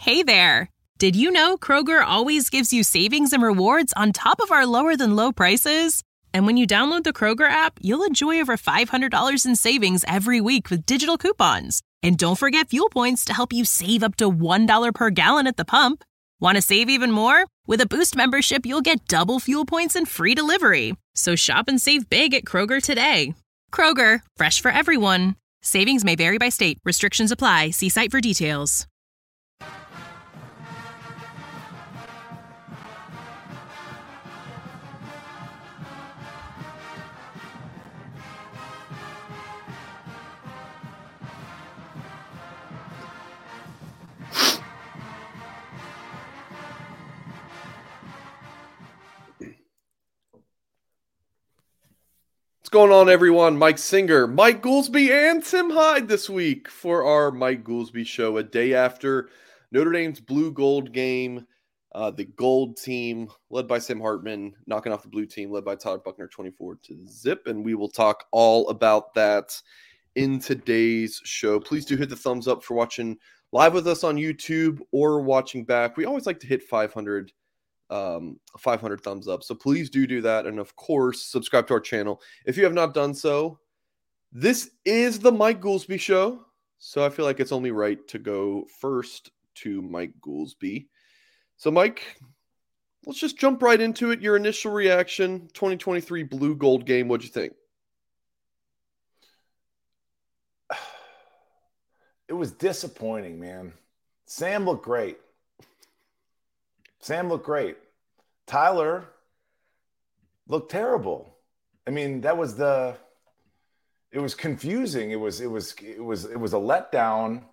Hey there! Did you know Kroger always gives you savings and rewards on top of our lower-than-low prices? And when you download the Kroger app, you'll enjoy over $500 in savings every week with digital coupons. And don't forget fuel points to help you save up to $1 per gallon at the pump. Want to save even more? With a Boost membership, you'll get double fuel points and free delivery. So shop and save big at Kroger today. Kroger, fresh for everyone. Savings may vary by state. Restrictions apply. See site for details. What's going on, everyone? Mike Singer, Mike Goolsby, and Tim Hyde this week for our Mike Goolsby show, a day after Notre Dame's blue gold game. The gold team, led by Sam Hartman, knocking off the blue team, led by Tyler Buchner, 24-0. And we will talk all about that in today's show. Please do hit the thumbs up for watching live with us on YouTube or watching back. We always like to hit 500 thumbs up. So please do that. And of course, subscribe to our channel. If you have not done so, this is the Mike Goolsby show. So I feel like it's only right to go first to Mike Goolsby. So Mike, let's just jump right into it. Your initial reaction, 2023 blue gold game. What'd you think? It was disappointing, man. Sam looked great. Tyler looked terrible. I mean, it was confusing. It was a letdown.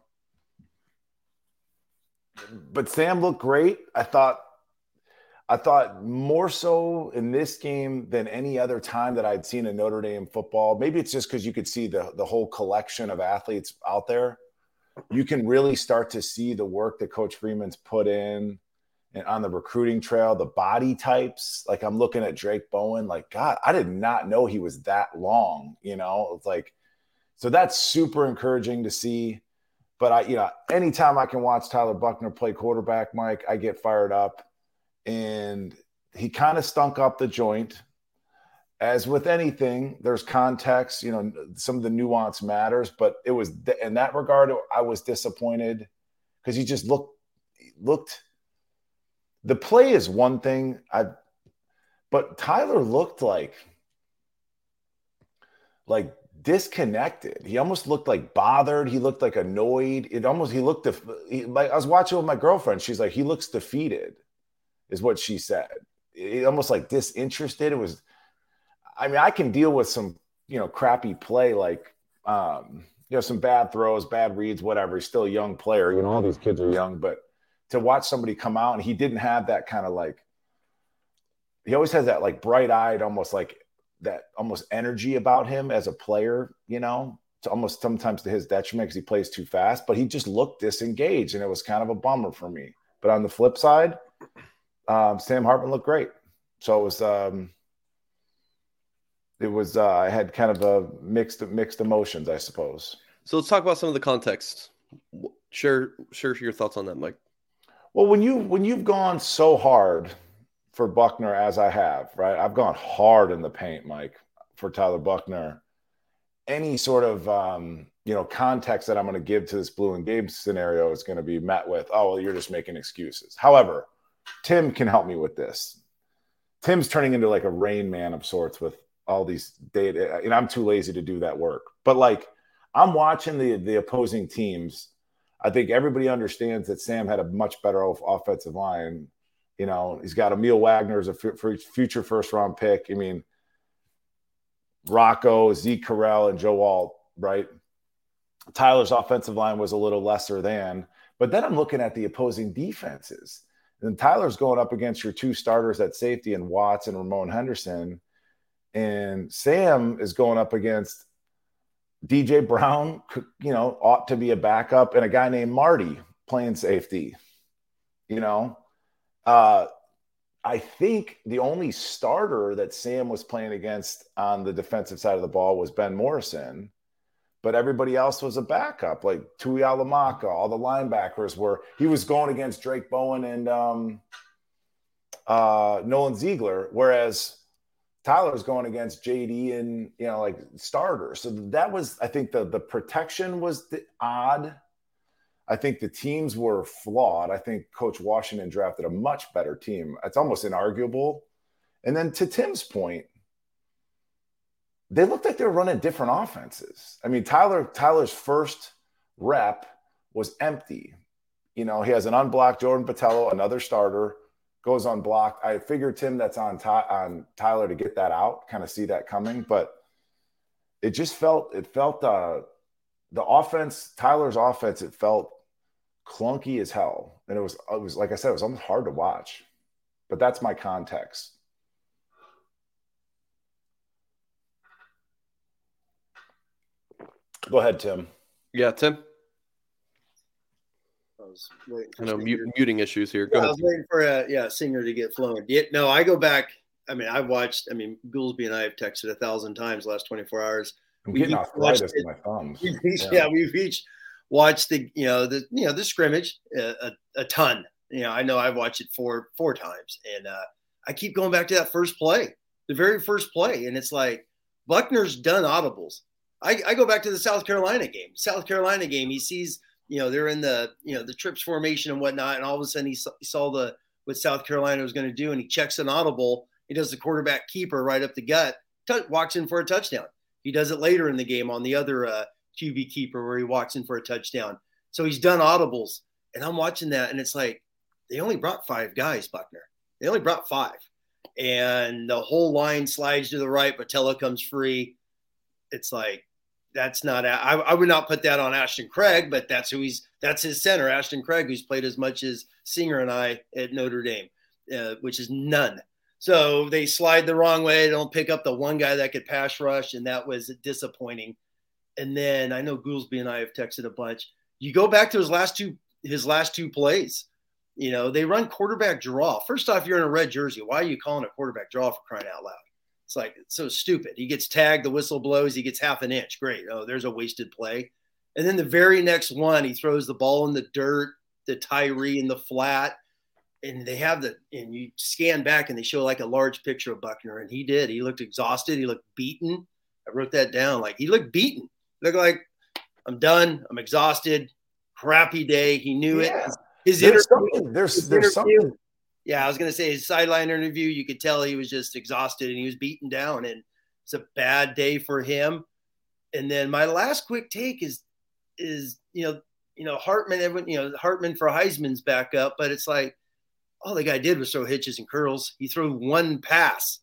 But Sam looked great. I thought more so in this game than any other time that I'd seen in Notre Dame football. Maybe it's just because you could see the whole collection of athletes out there. You can really start to see the work that Coach Freeman's put in. And on the recruiting trail, the body types, like I'm looking at Drake Bowen, like, God, I did not know he was that long, it's like, so that's super encouraging to see. But anytime I can watch Tyler Buchner play quarterback, Mike, I get fired up. And he kind of stunk up the joint. As with anything, there's context, some of the nuance matters, but it was in that regard, I was disappointed because he just looked. The play is one thing, but Tyler looked like disconnected. He almost looked like bothered. He looked like annoyed. I was watching with my girlfriend. She's like, he looks defeated, is what she said. It almost like disinterested. It was, I can deal with some, crappy play, like, some bad throws, bad reads, whatever. He's still a young player. All these kids are young, but to watch somebody come out and he didn't have that kind of he always has that bright-eyed, almost energy about him as a player, it's almost sometimes to his detriment because he plays too fast, but he just looked disengaged and it was kind of a bummer for me. But on the flip side, Sam Hartman looked great. So I had kind of a mixed emotions, I suppose. So let's talk about some of the context. Share your thoughts on that, Mike. Well, when you've gone so hard for Buchner as I have, right? I've gone hard in the paint, Mike, for Tyler Buchner. Any sort of context that I'm going to give to this blue and game scenario is going to be met with, oh, well, you're just making excuses. However, Tim can help me with this. Tim's turning into like a Rain Man of sorts with all these data, and I'm too lazy to do that work. But I'm watching the opposing teams. I think everybody understands that Sam had a much better offensive line. He's got Emil Wagner as a future first-round pick. Rocco, Zeke Correll, and Joe Alt, right? Tyler's offensive line was a little lesser than. But then I'm looking at the opposing defenses. And Tyler's going up against your two starters at safety in Watts and Ramon Henderson. And Sam is going up against DJ Brown, ought to be a backup, and a guy named Marty playing safety. I think the only starter that Sam was playing against on the defensive side of the ball was Ben Morrison. but everybody else was a backup, like Tuialamaka, all the linebackers were. He was going against Drake Bowen and Nolan Ziegler, whereas Tyler's going against JD and, like starters. So that was, I think the protection was odd. I think the teams were flawed. I think Coach Washington drafted a much better team. It's almost inarguable. And then to Tim's point, they looked like they were running different offenses. I mean, Tyler's first rep was empty. He has an unblocked Jordan Botelho, another starter, goes unblocked. I figured, Tim, that's on Tyler to get that out, kind of see that coming. But it just felt the offense, Tyler's offense, it felt clunky as hell. And it was like I said, it was almost hard to watch. But that's my context. Go ahead, Tim. Yeah, Tim. I was waiting for muting issues here. Go ahead. I was waiting for Singer to get flowing. No, I go back. I mean, I've watched. I mean, Goolsby and I have texted 1,000 times the last 24 hours. I'm getting arthritis in my thumbs. We've each watched the scrimmage a ton. I know I've watched it four times, and I keep going back to that first play, the very first play, and it's like Buckner's done audibles. I go back to the South Carolina game. He sees, they're in the trips formation and whatnot. And all of a sudden he saw what South Carolina was going to do. And he checks an audible. He does the quarterback keeper right up the gut, walks in for a touchdown. He does it later in the game on the other QB keeper where he walks in for a touchdown. So he's done audibles. And I'm watching that. And it's like, they only brought 5 guys, Buckner. They only brought 5. And the whole line slides to the right. Botelho comes free. It's like, that's not. I would not put that on Ashton Craig, but that's his center, Ashton Craig, who's played as much as Singer and I at Notre Dame, which is none. So they slide the wrong way. They don't pick up the one guy that could pass rush, and that was disappointing. And then I know Goolsby and I have texted a bunch. You go back to his last two plays. They run quarterback draw. First off, you're in a red jersey. Why are you calling a quarterback draw, for crying out loud? It's like, it's so stupid. He gets tagged, the whistle blows, he gets half an inch. Great. Oh, there's a wasted play. And then the very next one, he throws the ball in the dirt, the Tyree in the flat. And and you scan back and they show like a large picture of Buckner. And he did. He looked exhausted. He looked beaten. I wrote that down. Like, he looked beaten. Looked like, I'm done. I'm exhausted. Crappy day. He knew it. There's something. Yeah, I was going to say his sideline interview, you could tell he was just exhausted and he was beaten down, and it's a bad day for him. And then my last quick take is Hartman, Hartman for Heisman's back up, but it's like all the guy did was throw hitches and curls. He threw one pass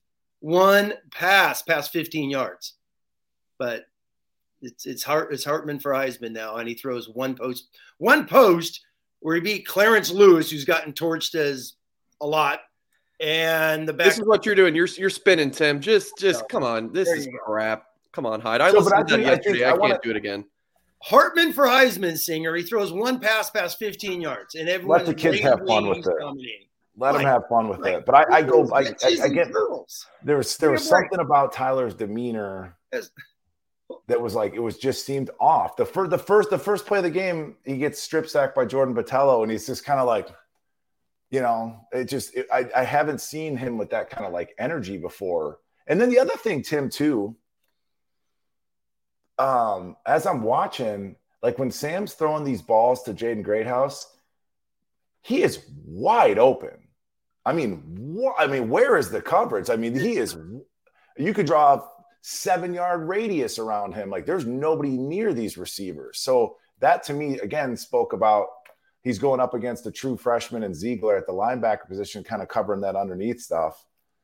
past 15 yards. But it's Hartman for Heisman now, and he throws one post where he beat Clarence Lewis, who's gotten torched as a lot, and this is what you're doing. You're spinning, Tim. Just come on. This is crap. Come on, Hyde. I listened to that yesterday. I can't do it again. Hartman for Heisman, Singer. He throws one pass past 15 yards, and everyone. Let the kids have fun with it. Let them have fun with it. But I get there was something about Tyler's demeanor that was like, it was just seemed off. The first play of the game, he gets strip sacked by Jordan Botelho, and he's just kind of like, I haven't seen him with that kind of like energy before. And then the other thing, Tim, too, as I'm watching, like when Sam's throwing these balls to Jaden Greathouse, he is wide open. I mean, where is the coverage? I mean, you could draw a 7-yard radius around him. Like, there's nobody near these receivers. So that to me, again, spoke about he's going up against a true freshman and Ziegler at the linebacker position, kind of covering that underneath stuff.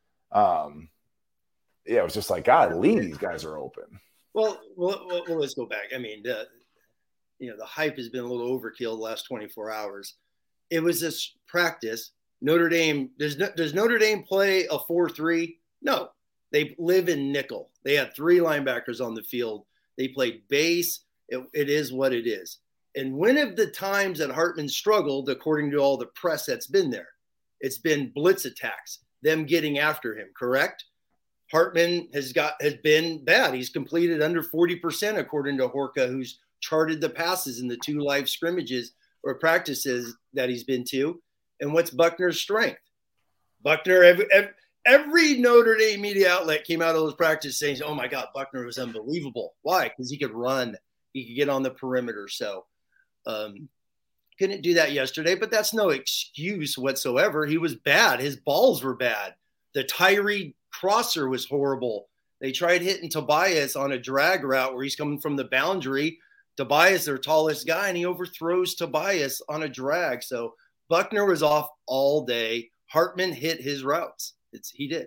It was just like, God, these guys are open. Well, let's go back. I mean, the hype has been a little overkill the last 24 hours. It was this practice. Notre Dame, does Notre Dame play a 4-3? No, they live in nickel. They had 3 linebackers on the field. They played base. It is what it is. And when of the times that Hartman struggled, according to all the press that's been there, it's been blitz attacks, them getting after him, correct? Hartman has been bad. He's completed under 40% according to Horka, who's charted the passes in the 2 live scrimmages or practices that he's been to. And what's Buckner's strength? Buckner, every Notre Dame media outlet came out of those practices saying, oh my God, Buckner was unbelievable. Why? Because he could run. He could get on the perimeter. So couldn't do that yesterday, but that's no excuse whatsoever. He was bad. His balls were bad. The Tyree crosser was horrible. They tried hitting Tobias on a drag route where he's coming from the boundary. Tobias, their tallest guy, and he overthrows Tobias on a drag. So Buckner was off all day. Hartman hit his routes. He did.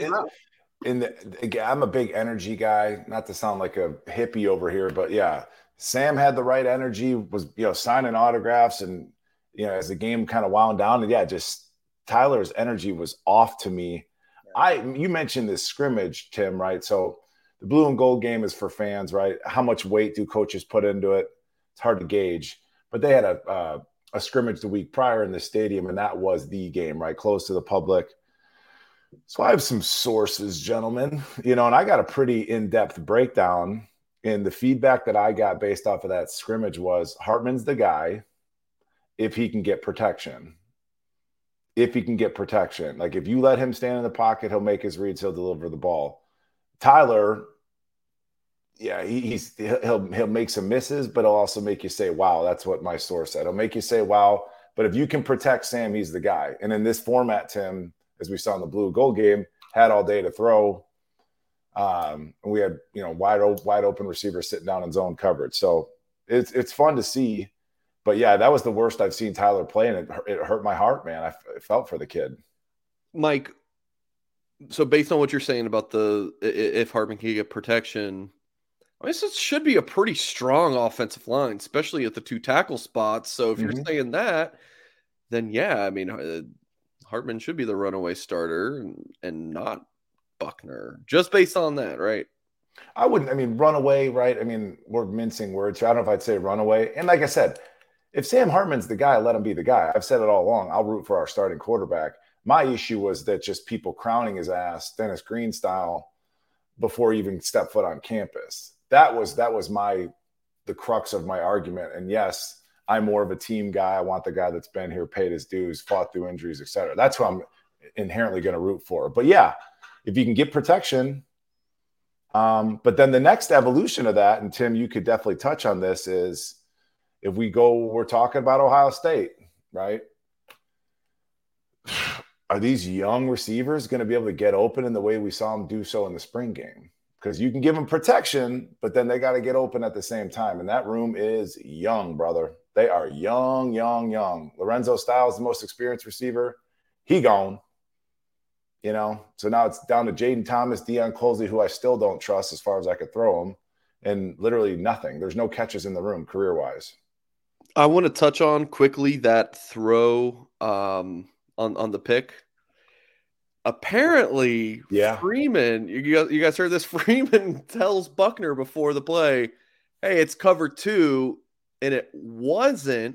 I'm a big energy guy, not to sound like a hippie over here, but yeah, Sam had the right energy, was, signing autographs, and, as the game kind of wound down, and yeah, just Tyler's energy was off to me. You mentioned this scrimmage, Tim, right? So the blue and gold game is for fans, right? How much weight do coaches put into it? It's hard to gauge, but they had a scrimmage the week prior in the stadium, and that was the game, right? Closed to the public. So I have some sources, gentlemen, and I got a pretty in-depth breakdown, and the feedback that I got based off of that scrimmage was Hartman's the guy if he can get protection. Like if you let him stand in the pocket, he'll make his reads, he'll deliver the ball. Tyler, yeah, he'll make some misses, but he'll also make you say, wow, that's what my source said. He'll make you say, wow, but if you can protect Sam, he's the guy. And in this format, Tim, as we saw in the blue gold game, had all day to throw. And we had, wide open receivers sitting down in zone coverage. So it's fun to see. But yeah, that was the worst I've seen Tyler play, and it hurt my heart, man. I felt for the kid. Mike, so based on what you're saying about if Hartman can get protection, I mean, this should be a pretty strong offensive line, especially at the 2 tackle spots. So if you're saying that, then yeah, I mean, Hartman should be the runaway starter and not Buckner, just based on that, right? Runaway, right? I mean, we're mincing words. I don't know if I'd say runaway. And like I said, if Sam Hartman's the guy, let him be the guy. I've said it all along. I'll root for our starting quarterback. My issue was that just people crowning his ass, Dennis Green style, before he even stepped foot on campus. That was the crux of my argument. And yes, I'm more of a team guy. I want the guy that's been here, paid his dues, fought through injuries, et cetera. That's who I'm inherently going to root for. But yeah, if you can get protection. But then the next evolution of that, and Tim, you could definitely touch on this, is if we're talking about Ohio State, right? Are these young receivers going to be able to get open in the way we saw them do so in the spring game? Because you can give them protection, but then they got to get open at the same time. And that room is young, brother. They are young. Lorenzo Styles, the most experienced receiver. He gone. So now it's down to Jaden Thomas, Deion Colsey, who I still don't trust as far as I could throw him, and literally nothing. There's no catches in the room career-wise. I want to touch on quickly that throw on the pick. Apparently, yeah. Freeman, you guys heard this? Freeman tells Buckner before the play, hey, it's cover 2, and it wasn't.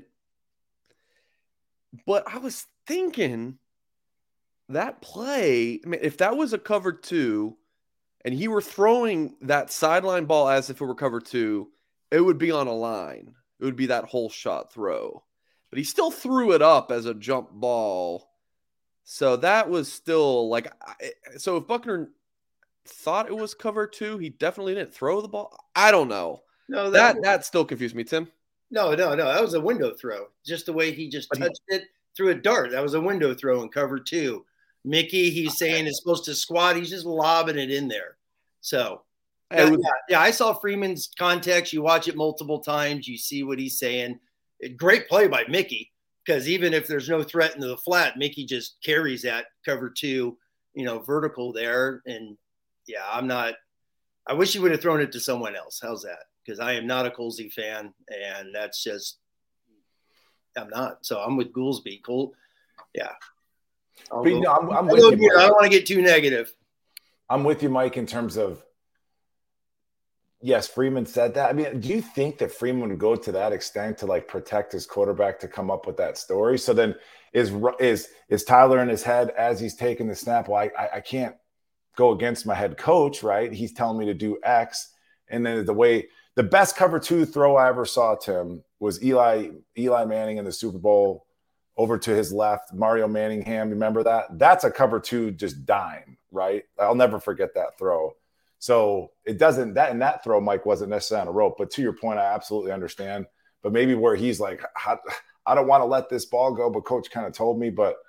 But I was thinking that play, I mean, if that was a cover 2 and he were throwing that sideline ball as if it were cover 2, it would be on a line. It would be that whole shot throw. But he still threw it up as a jump ball. So that was still like, so if Buckner thought it was cover 2, he definitely didn't throw the ball. I don't know. No, that still confused me, Tim. No. That was a window throw. Just the way he just touched it, threw a dart. That was a window throw in cover 2. Mickey, he's saying is supposed to squat. He's just lobbing it in there. So, yeah, I saw Freeman's context. You watch it multiple times. You see what he's saying. Great play by Mickey, because even if there's no threat into the flat, Mickey just carries that cover 2, vertical there. And, yeah, I wish he would have thrown it to someone else. How's that? Because I am not a Colsey fan, and that's just – I'm not. So I'm with Goolsby. Yeah. I'm with you, I don't want to get too negative. I'm with you, Mike, in terms of, yes, Freeman said that. I mean, do you think that Freeman would go to that extent to protect his quarterback to come up with that story? So then is Tyler in his head as he's taking the snap? Well, I can't go against my head coach, right? He's telling me to do X. And then the best cover 2 throw I ever saw, Tim, was Eli Manning in the Super Bowl over to his left, Mario Manningham. Remember that? That's a cover 2 just dime, right? I'll never forget that throw. So it doesn't, that throw, Mike, wasn't necessarily on a rope. But to your point, I absolutely understand. But maybe where he's like, I don't want to let this ball go, but coach kind of told me. But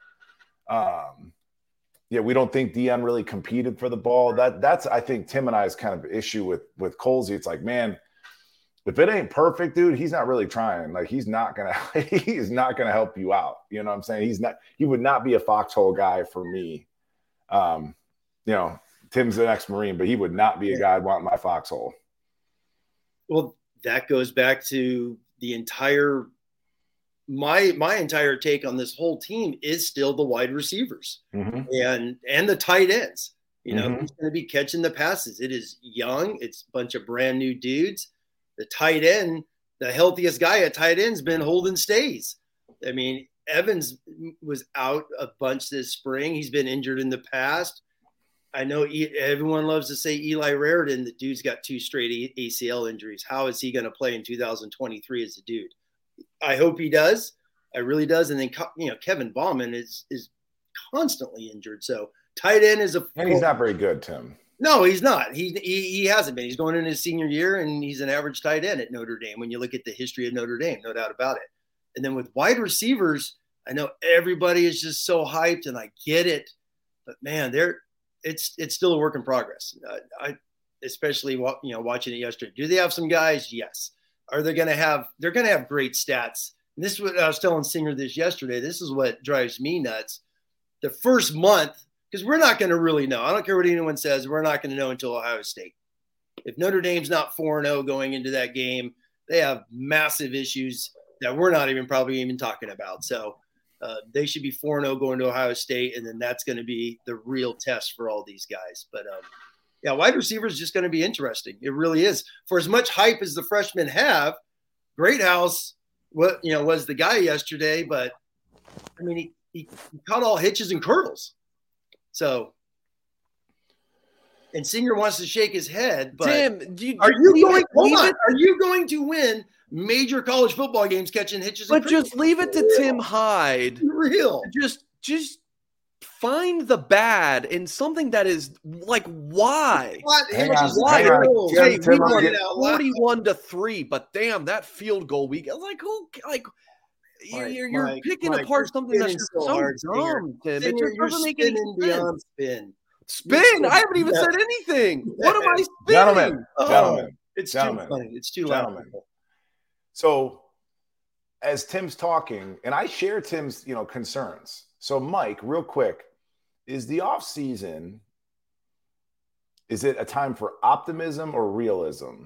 yeah, we don't think Deion really competed for the ball. That's I think Tim and I's kind of issue with Colsey. It's like, man, if it ain't perfect, dude, he's not really trying. Like he's not gonna help you out. You know what I'm saying? He would not be a foxhole guy for me. You know, Tim's an ex-Marine, but he would not be a guy I'd want in my foxhole. Well, that goes back to the entire my entire take on this whole team is still the wide receivers and the tight ends. You know, who's going to be catching the passes? It is young. It's a bunch of brand new dudes. The tight end, the healthiest guy at tight end's been Holden Stays. I mean, Evans was out a bunch this spring. He's been injured in the past. I know everyone loves to say Eli Raritan. The dude's got 2 straight ACL injuries. How is he going to play in 2023 as a dude? I hope he does. I really does. And then, you know, Kevin Bauman is constantly injured. So tight end is and he's not very good, Tim. No, he's not. He hasn't been. He's going in his senior year, and he's an average tight end at Notre Dame. When you look at the history of Notre Dame, no doubt about it. And then with wide receivers, I know everybody is just so hyped, and I get it. But man, it's still a work in progress. I especially watching it yesterday. Do they have some guys? Yes. Are they going to have? They're going to have great stats. And this is what I was telling Singer this yesterday. This is what drives me nuts. The first month, because we're not going to really know. I don't care what anyone says. We're not going to know until Ohio State. If Notre Dame's not 4-0 going into that game, they have massive issues that we're not probably even talking about. So they should be 4-0 going to Ohio State, and then that's going to be the real test for all these guys. But yeah, wide receiver is just going to be interesting. It really is. For as much hype as the freshmen have, Greathouse, was the guy yesterday, but I mean, he caught all hitches and curls. So, and Singer wants to shake his head, but Tim, are you going to win major college football games catching hitches and curls? curls? Just leave it to Tim Hyde. Real. Just find the bad in something that is like, why? Hang on. Hey, we won 41-3, but damn, that field goal week. Like, you're picking apart something that's just so dumb, Tim. It just doesn't make any sense. Spin? I haven't even said anything. What am I spinning? Gentlemen. It's too funny. It's too loud. So, as Tim's talking, and I share Tim's, concerns. So, Mike, real quick, is the off season? Is it a time for optimism or realism?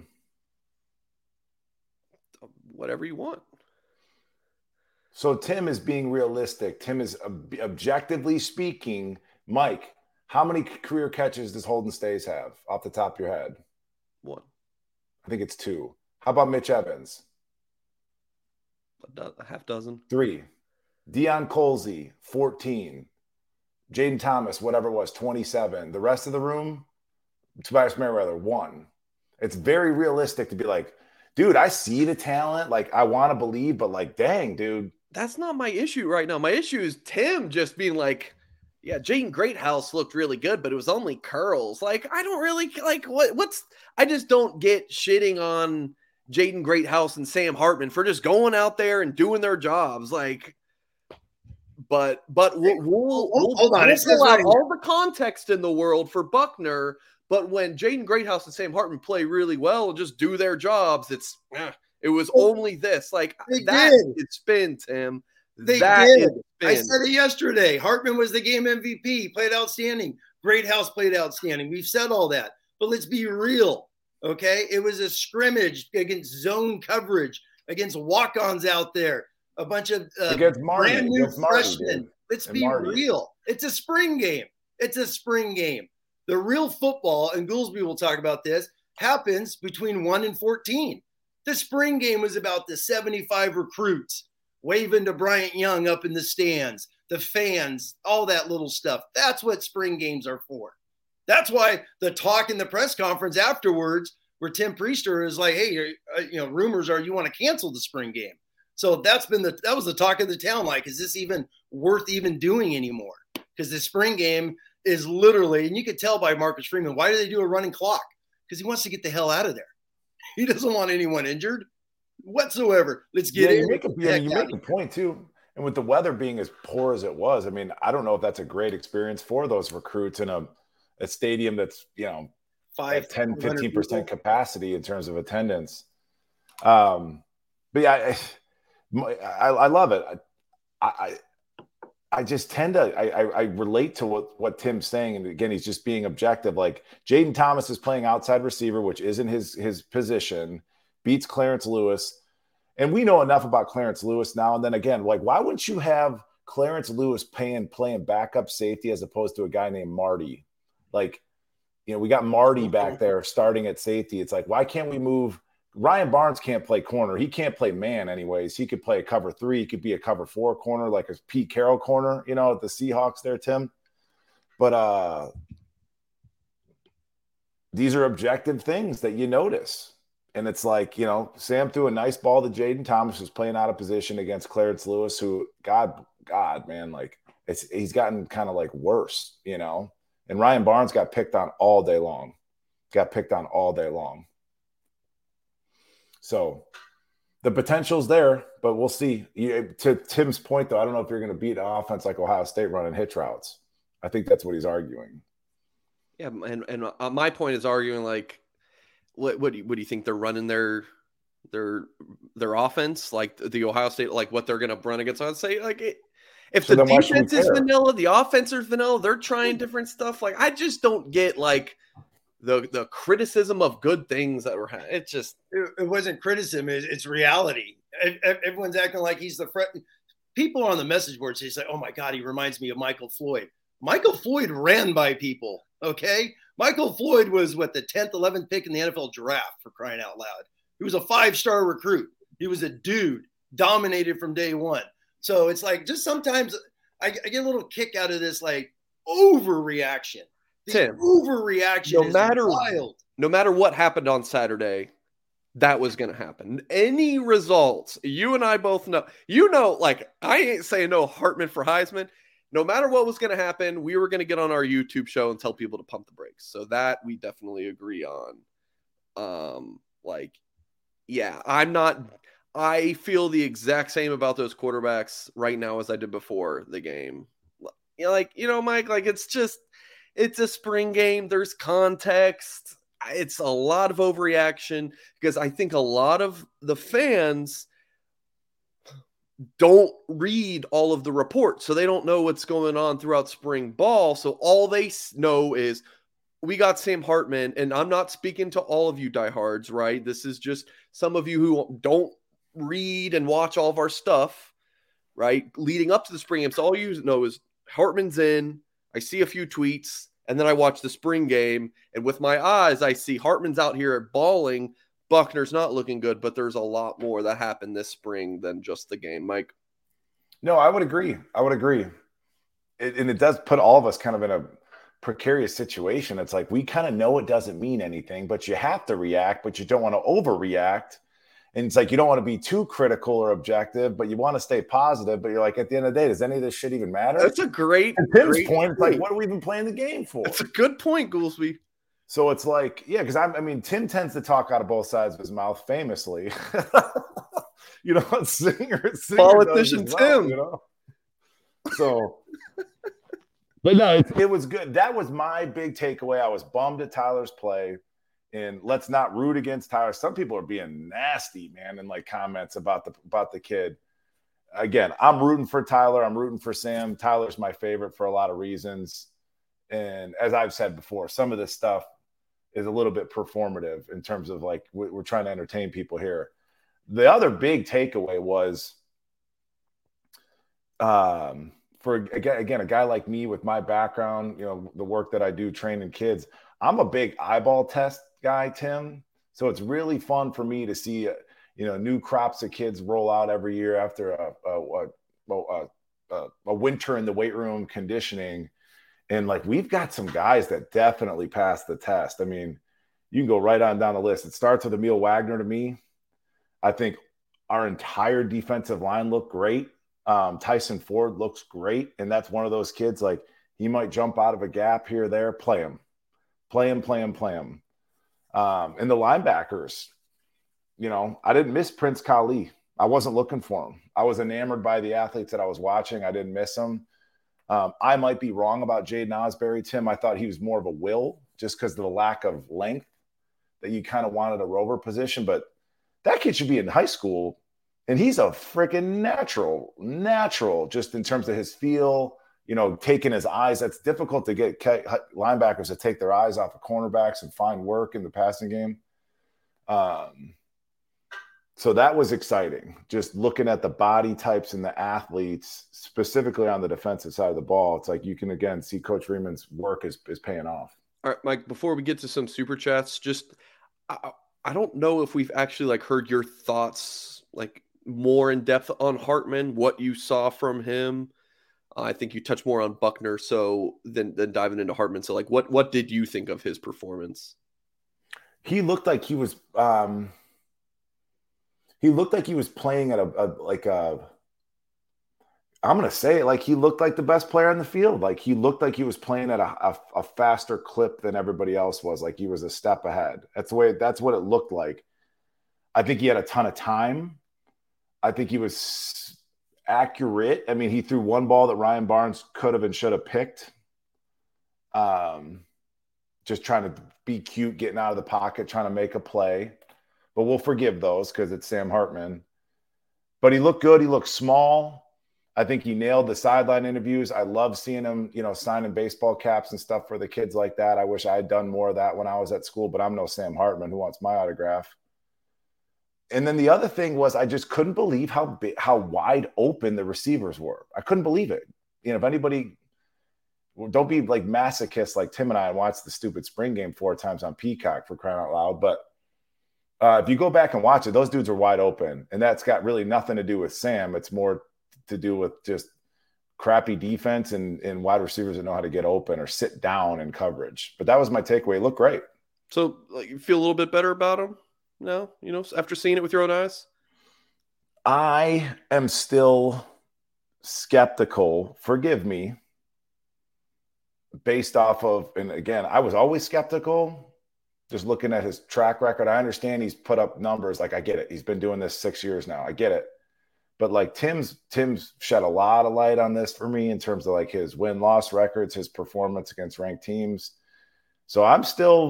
Whatever you want. So Tim is being realistic. Tim is objectively speaking. Mike, how many career catches does Holden Stays have off the top of your head? 1. I think it's 2. How about Mitch Evans? A half dozen. 3. Deion Colsey, 14. Jaden Thomas, whatever it was, 27. The rest of the room, Tobias Merriweather, 1. It's very realistic to be like, dude, I see the talent. Like, I want to believe, but like, dang, dude. That's not my issue right now. My issue is Tim just being like, yeah, Jaden Greathouse looked really good, but it was only curls. Like, I don't really like I just don't get shitting on Jaden Greathouse and Sam Hartman for just going out there and doing their jobs. Like, but we'll pull out all the context in the world for Buckner. But when Jaden Greathouse and Sam Hartman play really well and just do their jobs, it was only this. Like, that is spin, Tim. They did. I said it yesterday. Hartman was the game MVP. He played outstanding. Greathouse played outstanding. We've said all that. But let's be real, okay? It was a scrimmage against zone coverage, against walk-ons out there, a bunch of brand new freshmen. Let's be real. It's a spring game. The real football, and Goolsby will talk about this, happens between 1 and 14. The spring game was about the 75 recruits waving to Bryant Young up in the stands, the fans, all that little stuff. That's what spring games are for. That's why the talk in the press conference afterwards, where Tim Priester is like, hey, rumors are you want to cancel the spring game. So that was the talk of the town. Like, is this even worth even doing anymore? Because the spring game is literally, and you could tell by Marcus Freeman, why do they do a running clock? Because he wants to get the hell out of there. He doesn't want anyone injured whatsoever. Let's get in. You make a point too. And with the weather being as poor as it was, I mean, I don't know if that's a great experience for those recruits in a stadium that's, 10-15% capacity in terms of attendance. But yeah, I love it. I just tend to I relate to what Tim's saying, and again, he's just being objective. Like, Jaden Thomas is playing outside receiver, which isn't his position, beats Clarence Lewis, and we know enough about Clarence Lewis now. And then again, like, why wouldn't you have Clarence Lewis playing backup safety as opposed to a guy named Marty? Like, we got Marty back there starting at safety. It's like, why can't we move? Ryan Barnes can't play corner. He can't play man anyways. He could play a cover 3. He could be a cover 4 corner, like a Pete Carroll corner, at the Seahawks there, Tim. But these are objective things that you notice. And it's like, Sam threw a nice ball to Jaden Thomas, who's playing out of position against Clarence Lewis, who, God, man, like, he's gotten kind of like worse, And Ryan Barnes got picked on all day long. So the potential's there, but we'll see. To Tim's point, though, I don't know if you're going to beat an offense like Ohio State running hitch routes. I think that's what he's arguing. Yeah, and my point is arguing, like, what do you think they're running their offense, like the Ohio State, like what they're going to run against? I'd say, like, if the defense is vanilla, the offense is vanilla, they're trying different stuff. Like, I just don't get, like, the criticism of good things that were happening. It wasn't criticism, it's reality. Everyone's acting like he's the threat. People on the message boards, they say, oh my God, he reminds me of Michael Floyd. Michael Floyd ran by people, okay? Michael Floyd was the 10th, 11th pick in the NFL draft, for crying out loud. He was a 5-star recruit. He was a dude, dominated from day one. So it's like, just sometimes I get a little kick out of this, like, overreaction. Tim, overreaction is wild. No matter what happened on Saturday, that was going to happen. Any results, you and I both know. Like, I ain't saying no Hartman for Heisman. No matter what was going to happen, we were going to get on our YouTube show and tell people to pump the brakes. So that we definitely agree on. I feel the exact same about those quarterbacks right now as I did before the game. Mike, like, it's a spring game. There's context. It's a lot of overreaction because I think a lot of the fans don't read all of the reports. So they don't know what's going on throughout spring ball. So all they know is we got Sam Hartman, and I'm not speaking to all of you diehards, right? This is just some of you who don't read and watch all of our stuff, right? Leading up to the spring game. So all you know is Hartman's in. I see a few tweets, and then I watch the spring game, and with my eyes, I see Hartman's out here balling. Buckner's not looking good, but there's a lot more that happened this spring than just the game. Mike? No, I would agree. And it does put all of us kind of in a precarious situation. It's like, we kind of know it doesn't mean anything, but you have to react, but you don't want to overreact. And it's like, you don't want to be too critical or objective, but you want to stay positive. But you're like, at the end of the day, does any of this shit even matter? That's a great point. It's like, what are we even playing the game for? That's a good point, Goolsby. So it's like, yeah, because Tim tends to talk out of both sides of his mouth famously. Singer Politician Tim. So, but no, it was good. That was my big takeaway. I was bummed at Tyler's play. And let's not root against Tyler. Some people are being nasty, man, in like comments about the kid. Again, I'm rooting for Tyler. I'm rooting for Sam. Tyler's my favorite for a lot of reasons. And as I've said before, some of this stuff is a little bit performative in terms of like, we're trying to entertain people here. The other big takeaway was for, again, a guy like me with my background, the work that I do training kids, I'm a big eyeball test guy, Tim. So it's really fun for me to see, new crops of kids roll out every year after a winter in the weight room conditioning. And like, we've got some guys that definitely pass the test. I mean, you can go right on down the list. It starts with Emil Wagner to me. I think our entire defensive line looked great. Tyson Ford looks great. And that's one of those kids, like, he might jump out of a gap here or there. Play him. And the linebackers, you know, I didn't miss Prince Kali. I wasn't looking for him. I was enamored by the athletes that I was watching. I didn't miss them. I might be wrong about Jaden Osbury, Tim. I thought he was more of a will just because of the lack of length that you kind of wanted a rover position. But that kid should be in high school, and he's a freaking natural just in terms of his feel, you know, taking his eyes. That's difficult to get linebackers to take their eyes off of cornerbacks and find work in the passing game. So that was exciting, just looking at the body types and the athletes, specifically on the defensive side of the ball. It's like you can, again, see Coach Freeman's work is paying off. All right, Mike, before we get to some super chats, just I don't know if we've actually like heard your thoughts like more in depth on Hartman, what you saw from him. I think you touched more on Buckner so than diving into Hartman. So like what did you think of his performance? He looked like he was playing at I'm going to say it, like he looked like the best player on the field. Like he looked like he was playing at a faster clip than everybody else was. Like he was a step ahead. That's what it looked like. I think he had a ton of time. I think he was accurate. I mean, he threw one ball that Ryan Barnes could have and should have picked. Just trying to be cute, getting out of the pocket, trying to make a play. But we'll forgive those because it's Sam Hartman. But he looked good. He looked small. I think he nailed the sideline interviews. I love seeing him, you know, signing baseball caps and stuff for the kids like that. I wish I had done more of that when I was at school, but I'm no Sam Hartman. Who wants my autograph? And then the other thing was I just couldn't believe how wide open the receivers were. I couldn't believe it. You know, if anybody – don't be like masochists like Tim and I and watch the stupid spring game 4 times on Peacock, for crying out loud. But if you go back and watch it, those dudes are wide open. And that's got really nothing to do with Sam. It's more to do with just crappy defense and wide receivers that know how to get open or sit down in coverage. But that was my takeaway. It looked great. So like, you feel a little bit better about him now, you know, after seeing it with your own eyes? I am still skeptical. Forgive me. Based off of, and again, I was always skeptical just looking at his track record. I understand he's put up numbers. Like, I get it. He's been doing this 6 years now. I get it. But like Tim's shed a lot of light on this for me in terms of like his win-loss records, his performance against ranked teams. So I'm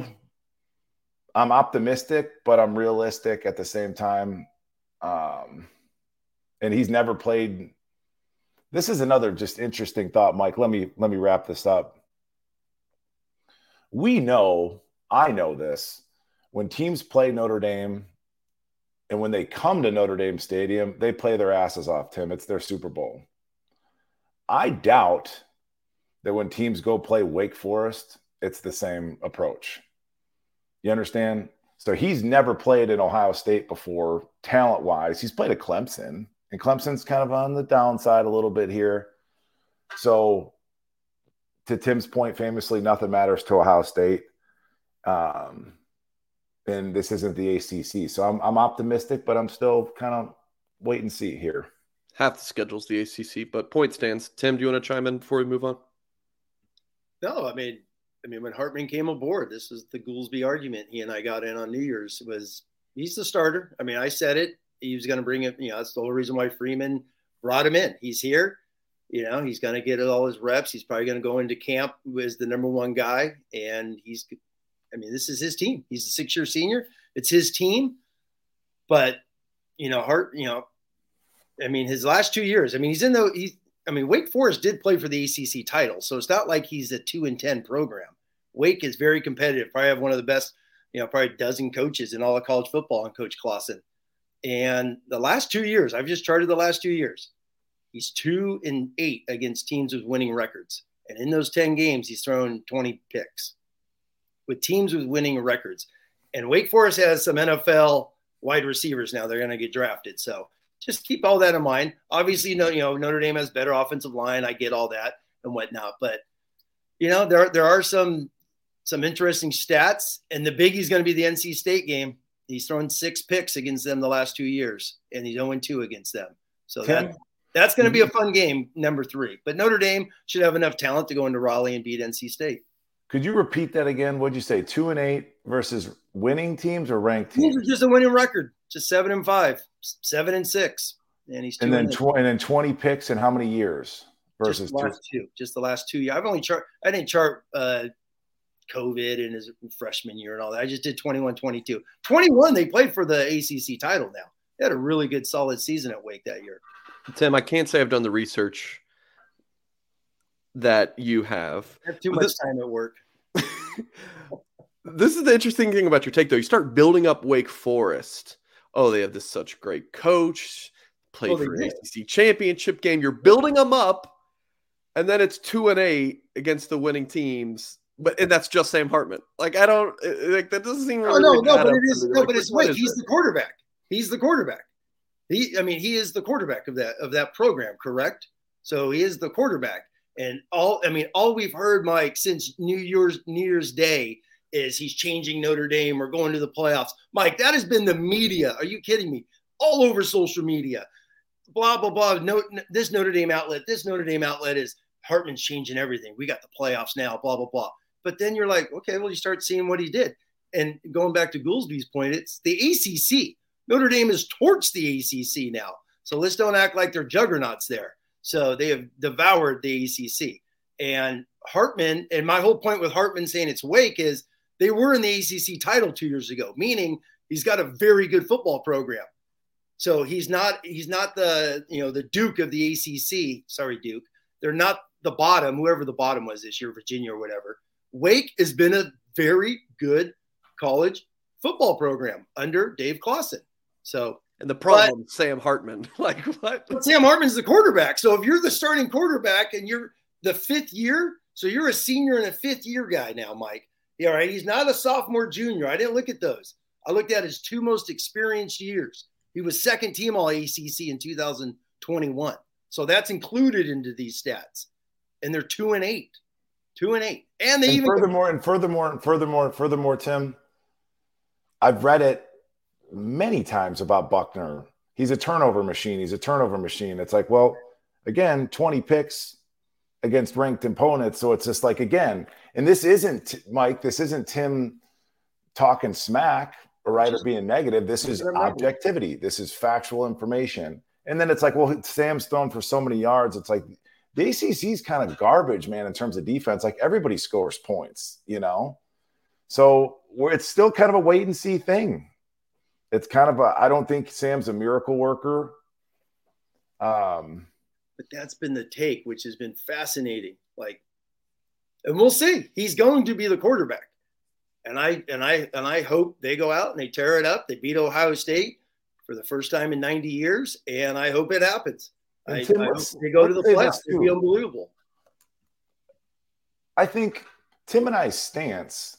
optimistic, but I'm realistic at the same time. And he's never played. This is another just interesting thought, Mike. Let me wrap this up. I know this, when teams play Notre Dame and when they come to Notre Dame Stadium, they play their asses off, Tim. It's their Super Bowl. I doubt that when teams go play Wake Forest, it's the same approach. You understand? So he's never played in Ohio State before, talent-wise. He's played at Clemson, and Clemson's kind of on the downside a little bit here. So to Tim's point, famously, nothing matters to Ohio State. And this isn't the ACC. So I'm optimistic, but I'm still kind of wait and see here. Half the schedule's the ACC, but point stands. Tim, do you want to chime in before we move on? No, I mean, when Hartman came aboard, this was the Goolsby argument he and I got in on New Year's, was he's the starter. I mean, I said it. He was going to bring it. You know, that's the whole reason why Freeman brought him in. He's here. You know, he's going to get all his reps. He's probably going to go into camp as the number one guy. And this is his team. He's a 6-year senior. It's his team. But, his last 2 years, Wake Forest did play for the ACC title. So it's not like he's a 2-10 program. Wake is very competitive. Probably have one of the best, probably a dozen coaches in all of college football on Coach Clausen. And the last 2 years, I've just charted the last 2 years. He's 2-8 against teams with winning records. And in those 10 games, he's thrown 20 picks with teams with winning records. And Wake Forest has some NFL wide receivers now. They're going to get drafted. So just keep all that in mind. Obviously, Notre Dame has better offensive line. I get all that and whatnot. But there are some interesting stats, and the biggie's going to be the NC State game. He's thrown 6 picks against them the last 2 years, and he's 0-2 against them. So that's going to be a fun game, number 3. But Notre Dame should have enough talent to go into Raleigh and beat NC State. Could you repeat that again? What'd you say? 2-8 versus winning teams or ranked teams? Just a winning record, just 7-5, 7-6, and he's 2-8. And then 20 picks in how many years versus just the last 2 years. I didn't chart COVID in his freshman year and all that. I just did 21-22. 21, they played for the ACC title now. They had a really good, solid season at Wake that year. Tim, I can't say I've done the research that you have. I have too much time at work. This is the interesting thing about your take, though. You start building up Wake Forest. Oh, they have this such great coach. Played for an ACC championship game. You're building them up, and then it's 2-8 against the winning teams. And that's just Sam Hartman. Like, I don't like that. Doesn't seem really. But it's Wake. He's the quarterback. He's the quarterback. He is the quarterback of that program, correct? So he is the quarterback. And all we've heard, Mike, since New Year's Day is he's changing Notre Dame or going to the playoffs. Mike, that has been the media. Are you kidding me? All over social media. Blah, blah, blah. This Notre Dame outlet is Hartman's changing everything. We got the playoffs now, blah, blah, blah. But then you're like, okay, well, you start seeing what he did. And going back to Goolsby's point, it's the ACC. Notre Dame has torched the ACC now. So let's don't act like they're juggernauts there. So they have devoured the ACC. And Hartman, and my whole point with Hartman saying it's Wake is they were in the ACC title 2 years ago, meaning he's got a very good football program. So he's not the Duke of the ACC. Sorry, Duke. They're not the bottom, whoever the bottom was this year, Virginia or whatever. Wake has been a very good college football program under Dave Clawson. So, and the problem, Sam Hartman, like what? But Sam Hartman's the quarterback. So if you're the starting quarterback and you're the 5th year, so you're a senior and a 5th year guy now, Mike. Yeah, right. He's not a sophomore, junior. I didn't look at those. I looked at his 2 most experienced years. He was 2nd team all ACC in 2021. So that's included into these stats. And they're 2-8. 2-8. And furthermore, Tim, I've read it many times about Buckner. He's a turnover machine. It's like, well, again, 20 picks against ranked opponents. So it's just like, again, and this isn't, Mike, this isn't Tim talking smack or being negative. This is objectivity. This is factual information. And then it's like, well, Sam's thrown for so many yards. It's like the ACC is kind of garbage, man, in terms of defense. Like everybody scores points, So it's still kind of a wait and see thing. It's kind of I don't think Sam's a miracle worker. But that's been the take, which has been fascinating. And we'll see. He's going to be the quarterback. And I hope they go out and they tear it up. They beat Ohio State for the first time in 90 years. And I hope it happens. I hope they go to the playoffs. It'd be unbelievable. I think Tim and I's stance,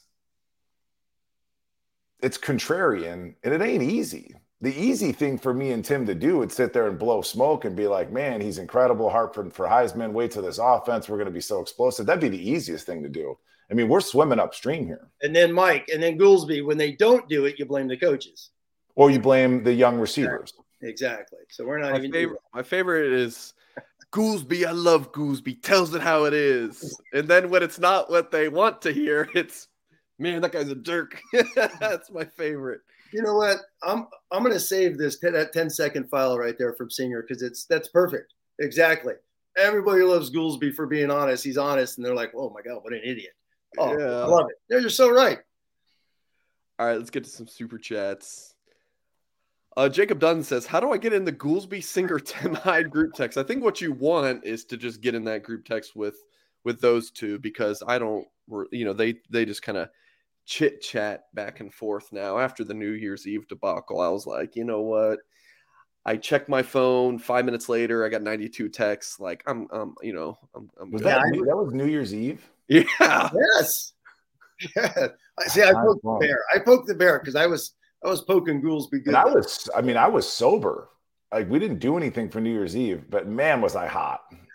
it's contrarian, and it ain't easy. The easy thing for me and Tim to do would sit there and blow smoke and be like, man, he's incredible. Hartford for Heisman. Wait till this offense. We're going to be so explosive. That'd be the easiest thing to do. I mean, we're swimming upstream here. And then Mike, and then Goolsby, when they don't do it, you blame the coaches. Or you blame the young receivers. Exactly. So we're not My favorite is Goolsby. I love Goolsby. Tells it how it is. And then when it's not what they want to hear, it's, man, that guy's a jerk. That's my favorite. You know what? I'm going to save that 10-second file right there from Singer because that's perfect. Exactly. Everybody loves Goolsby for being honest. He's honest, and they're like, "Oh my God, what an idiot!" Oh, yeah. I love it. You're so right. All right, let's get to some super chats. Jacob Dunn says, "How do I get in the Goolsby Singer Tim Hyde group text?" I think what you want is to just get in that group text with those two because I don't, they just kind of chit chat back and forth now. After the New Year's Eve debacle, I was like, you know what? I checked my phone 5 minutes later. I got 92 texts. Like I'm was that was New Year's Eve? Yeah. Yes. Yeah. See, I poked the bear. I poked the bear because I was poking Goolsby good. And I was sober. Like we didn't do anything for New Year's Eve, but man, was I hot.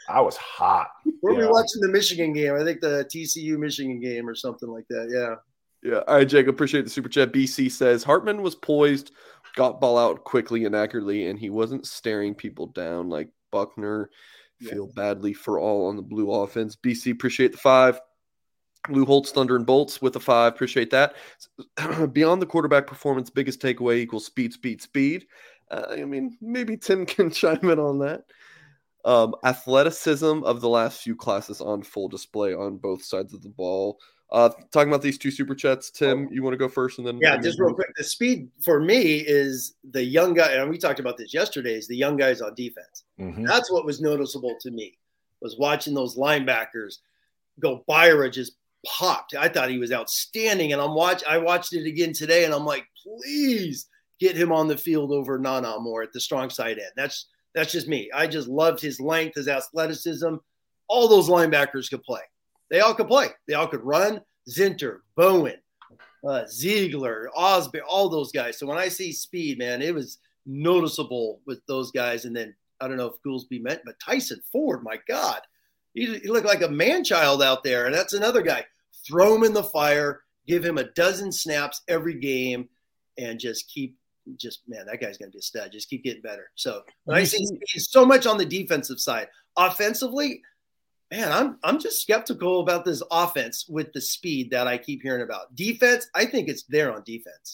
I was hot. We're watching the Michigan game. I think the TCU Michigan game or something like that. Yeah. Yeah. All right, Jacob. Appreciate the super chat. BC says Hartman was poised, got ball out quickly and accurately, and he wasn't staring people down like Buckner. Feel badly for all on the Blue offense. BC, appreciate the 5. Lou Holtz, Thunder and Bolts with a 5. Appreciate that. Beyond the quarterback performance, biggest takeaway equals speed, speed, speed. I mean, maybe Tim can chime in on that. Athleticism of the last few classes on full display on both sides of the ball. Talking about these 2 super chats, Tim, you want to go first? And then just real quick. The speed for me is the young guy, and we talked about this yesterday, is the young guys on defense. Mm-hmm. That's what was noticeable to me, was watching those linebackers go. Byra just popped. I thought he was outstanding, and I watched it again today, and I'm like, please get him on the field over Nana more at the strong side end. That's just me. I just loved his length, his athleticism. All those linebackers could play. They all could play. They all could run. Zinter, Bowen, Ziegler, Osborne, all those guys. So when I see speed, man, it was noticeable with those guys. And then I don't know if Goolsby meant, but Tyson Ford, my God, he looked like a man-child out there. And that's another guy. Throw him in the fire, give him a dozen snaps every game, and man, that guy's going to be a stud. Just keep getting better. So when I see speed so much on the defensive side, offensively, man, I'm just skeptical about this offense with the speed that I keep hearing about. Defense, I think it's there on defense.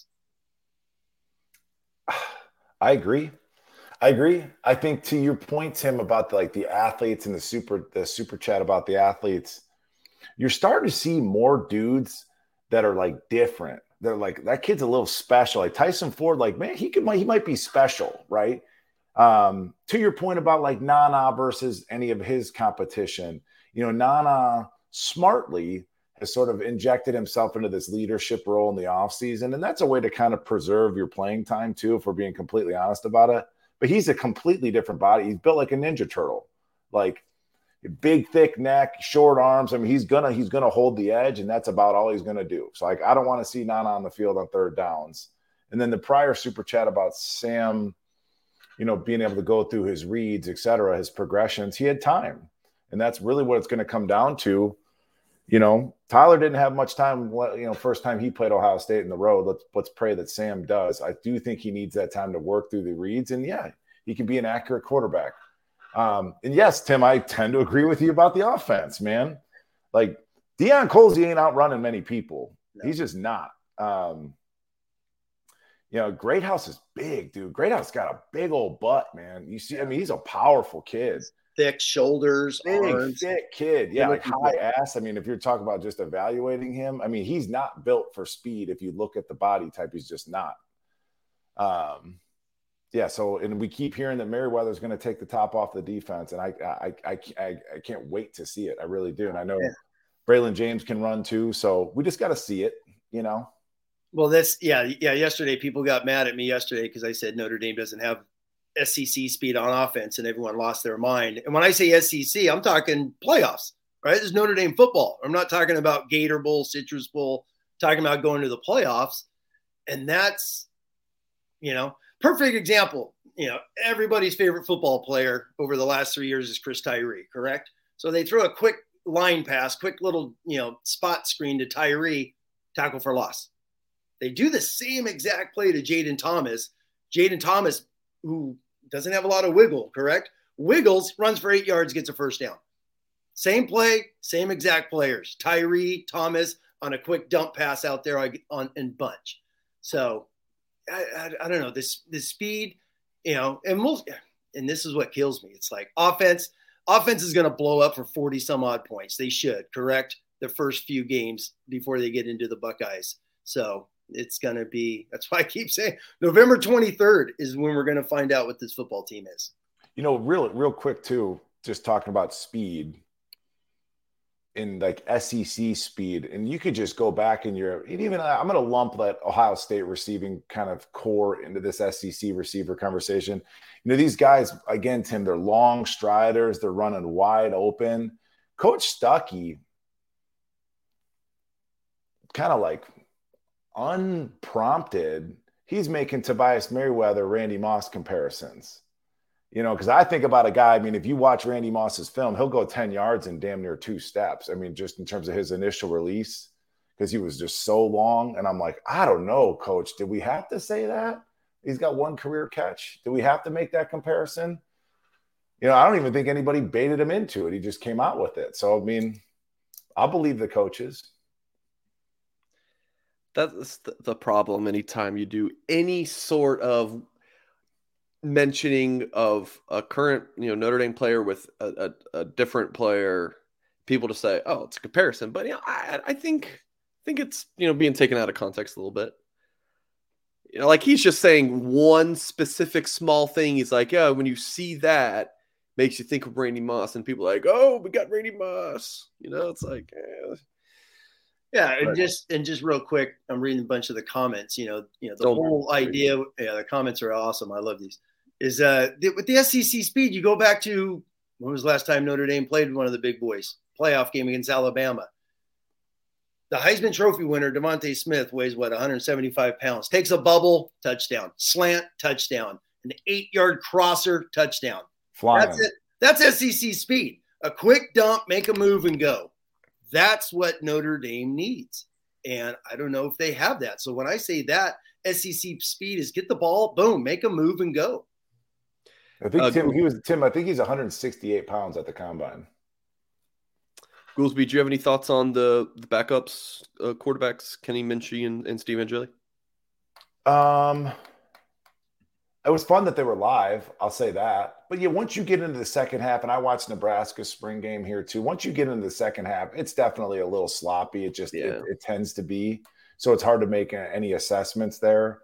I agree. I think to your point, Tim, about the athletes and the super chat about the athletes, you're starting to see more dudes that are like different. They're like, that kid's a little special. Like Tyson Ford, like, man, he might be special, right? To your point about like Nana versus any of his competition, Nana smartly has sort of injected himself into this leadership role in the offseason. And that's a way to kind of preserve your playing time too, if we're being completely honest about it. But he's a completely different body. He's built like a Ninja Turtle, like big, thick neck, short arms. I mean, he's gonna hold the edge, and that's about all he's gonna do. So like, I don't want to see Nana on the field on third downs. And then the prior super chat about Sam, being able to go through his reads, et cetera, his progressions, he had time. And that's really what it's going to come down to. Tyler didn't have much time, first time he played Ohio State in the road. Let's pray that Sam does. I do think he needs that time to work through the reads. And yeah, he can be an accurate quarterback. And yes, Tim, I tend to agree with you about the offense, man. Like Deion Colzie ain't outrunning many people. No. He's just not. Greathouse is big, dude. Greathouse got a big old butt, man. You see, I mean, he's a powerful kid. Thick shoulders, arms. Thick kid. Yeah, like high ass. I mean, if you're talking about just evaluating him, I mean, he's not built for speed. If you look at the body type, he's just not. Yeah, so, and we keep hearing that Merriweather's going to take the top off the defense, and I can't wait to see it. I really do. And I know Braylon James can run too, so we just got to see it, Well, yesterday people got mad at me yesterday because I said Notre Dame doesn't have SEC speed on offense, and everyone lost their mind. And when I say SEC, I'm talking playoffs, right? This is Notre Dame football. I'm not talking about Gator Bowl, Citrus Bowl, talking about going to the playoffs. And that's, perfect example. Everybody's favorite football player over the last 3 years is Chris Tyree, correct? So they throw a quick line pass, quick little, spot screen to Tyree, tackle for loss. They do the same exact play to Jaden Thomas. Jaden Thomas, who doesn't have a lot of wiggle, correct? Wiggles, runs for 8 yards, gets a first down. Same play, same exact players. Tyree, Thomas on a quick dump pass out there in bunch. So I don't know, this speed, and this is what kills me. It's like offense is going to blow up for 40 some odd points. They should, correct? The first few games before they get into the Buckeyes. So it's going to be, that's why I keep saying November 23rd is when we're going to find out what this football team is. Real quick too, just talking about speed in like SEC speed. And you could just go back in I'm going to lump that Ohio State receiving kind of core into this SEC receiver conversation. These guys, again, Tim, they're long striders. They're running wide open. Coach Stuckey kind of like unprompted, he's making Tobias Merriweather, Randy Moss comparisons. You know, because I think about a guy, I mean, if you watch Randy Moss's film, he'll go 10 yards in damn near 2 steps. I mean, just in terms of his initial release, because he was just so long. And I'm like, I don't know, coach, did we have to say that? He's got 1 career catch. Do we have to make that comparison? You know, I don't even think anybody baited him into it. He just came out with it. So, I mean, I'll believe the coaches. That's the problem anytime you do any sort of mentioning of a current, Notre Dame player with a different player, people to say, oh, it's a comparison. But, I think it's, being taken out of context a little bit. Like he's just saying one specific small thing. He's like, yeah, when you see that, makes you think of Randy Moss, and people are like, oh, we got Randy Moss. It's like, yeah. And just real quick, I'm reading a bunch of the comments. The whole idea. Yeah, the comments are awesome. I love these. Is with the SEC speed, you go back to when was the last time Notre Dame played one of the big boys? Playoff game against Alabama. The Heisman Trophy winner, Devontae Smith, weighs 175 pounds. Takes a bubble, touchdown. Slant, touchdown. An 8-yard crosser, touchdown. Flying. That's it. That's SEC speed. A quick dump, make a move, and go. That's what Notre Dame needs. And I don't know if they have that. So when I say that, SEC speed is get the ball, boom, make a move, and go. I think Tim, I think he's 168 pounds at the combine. Goolsby, do you have any thoughts on the backups, quarterbacks, Kenny Minchey and Steve Angeli? It was fun that they were live. I'll say that. But yeah, once you get into the second half, and I watched Nebraska's spring game here too. Once you get into the second half, it's definitely a little sloppy. It just it tends to be. So it's hard to make any assessments there.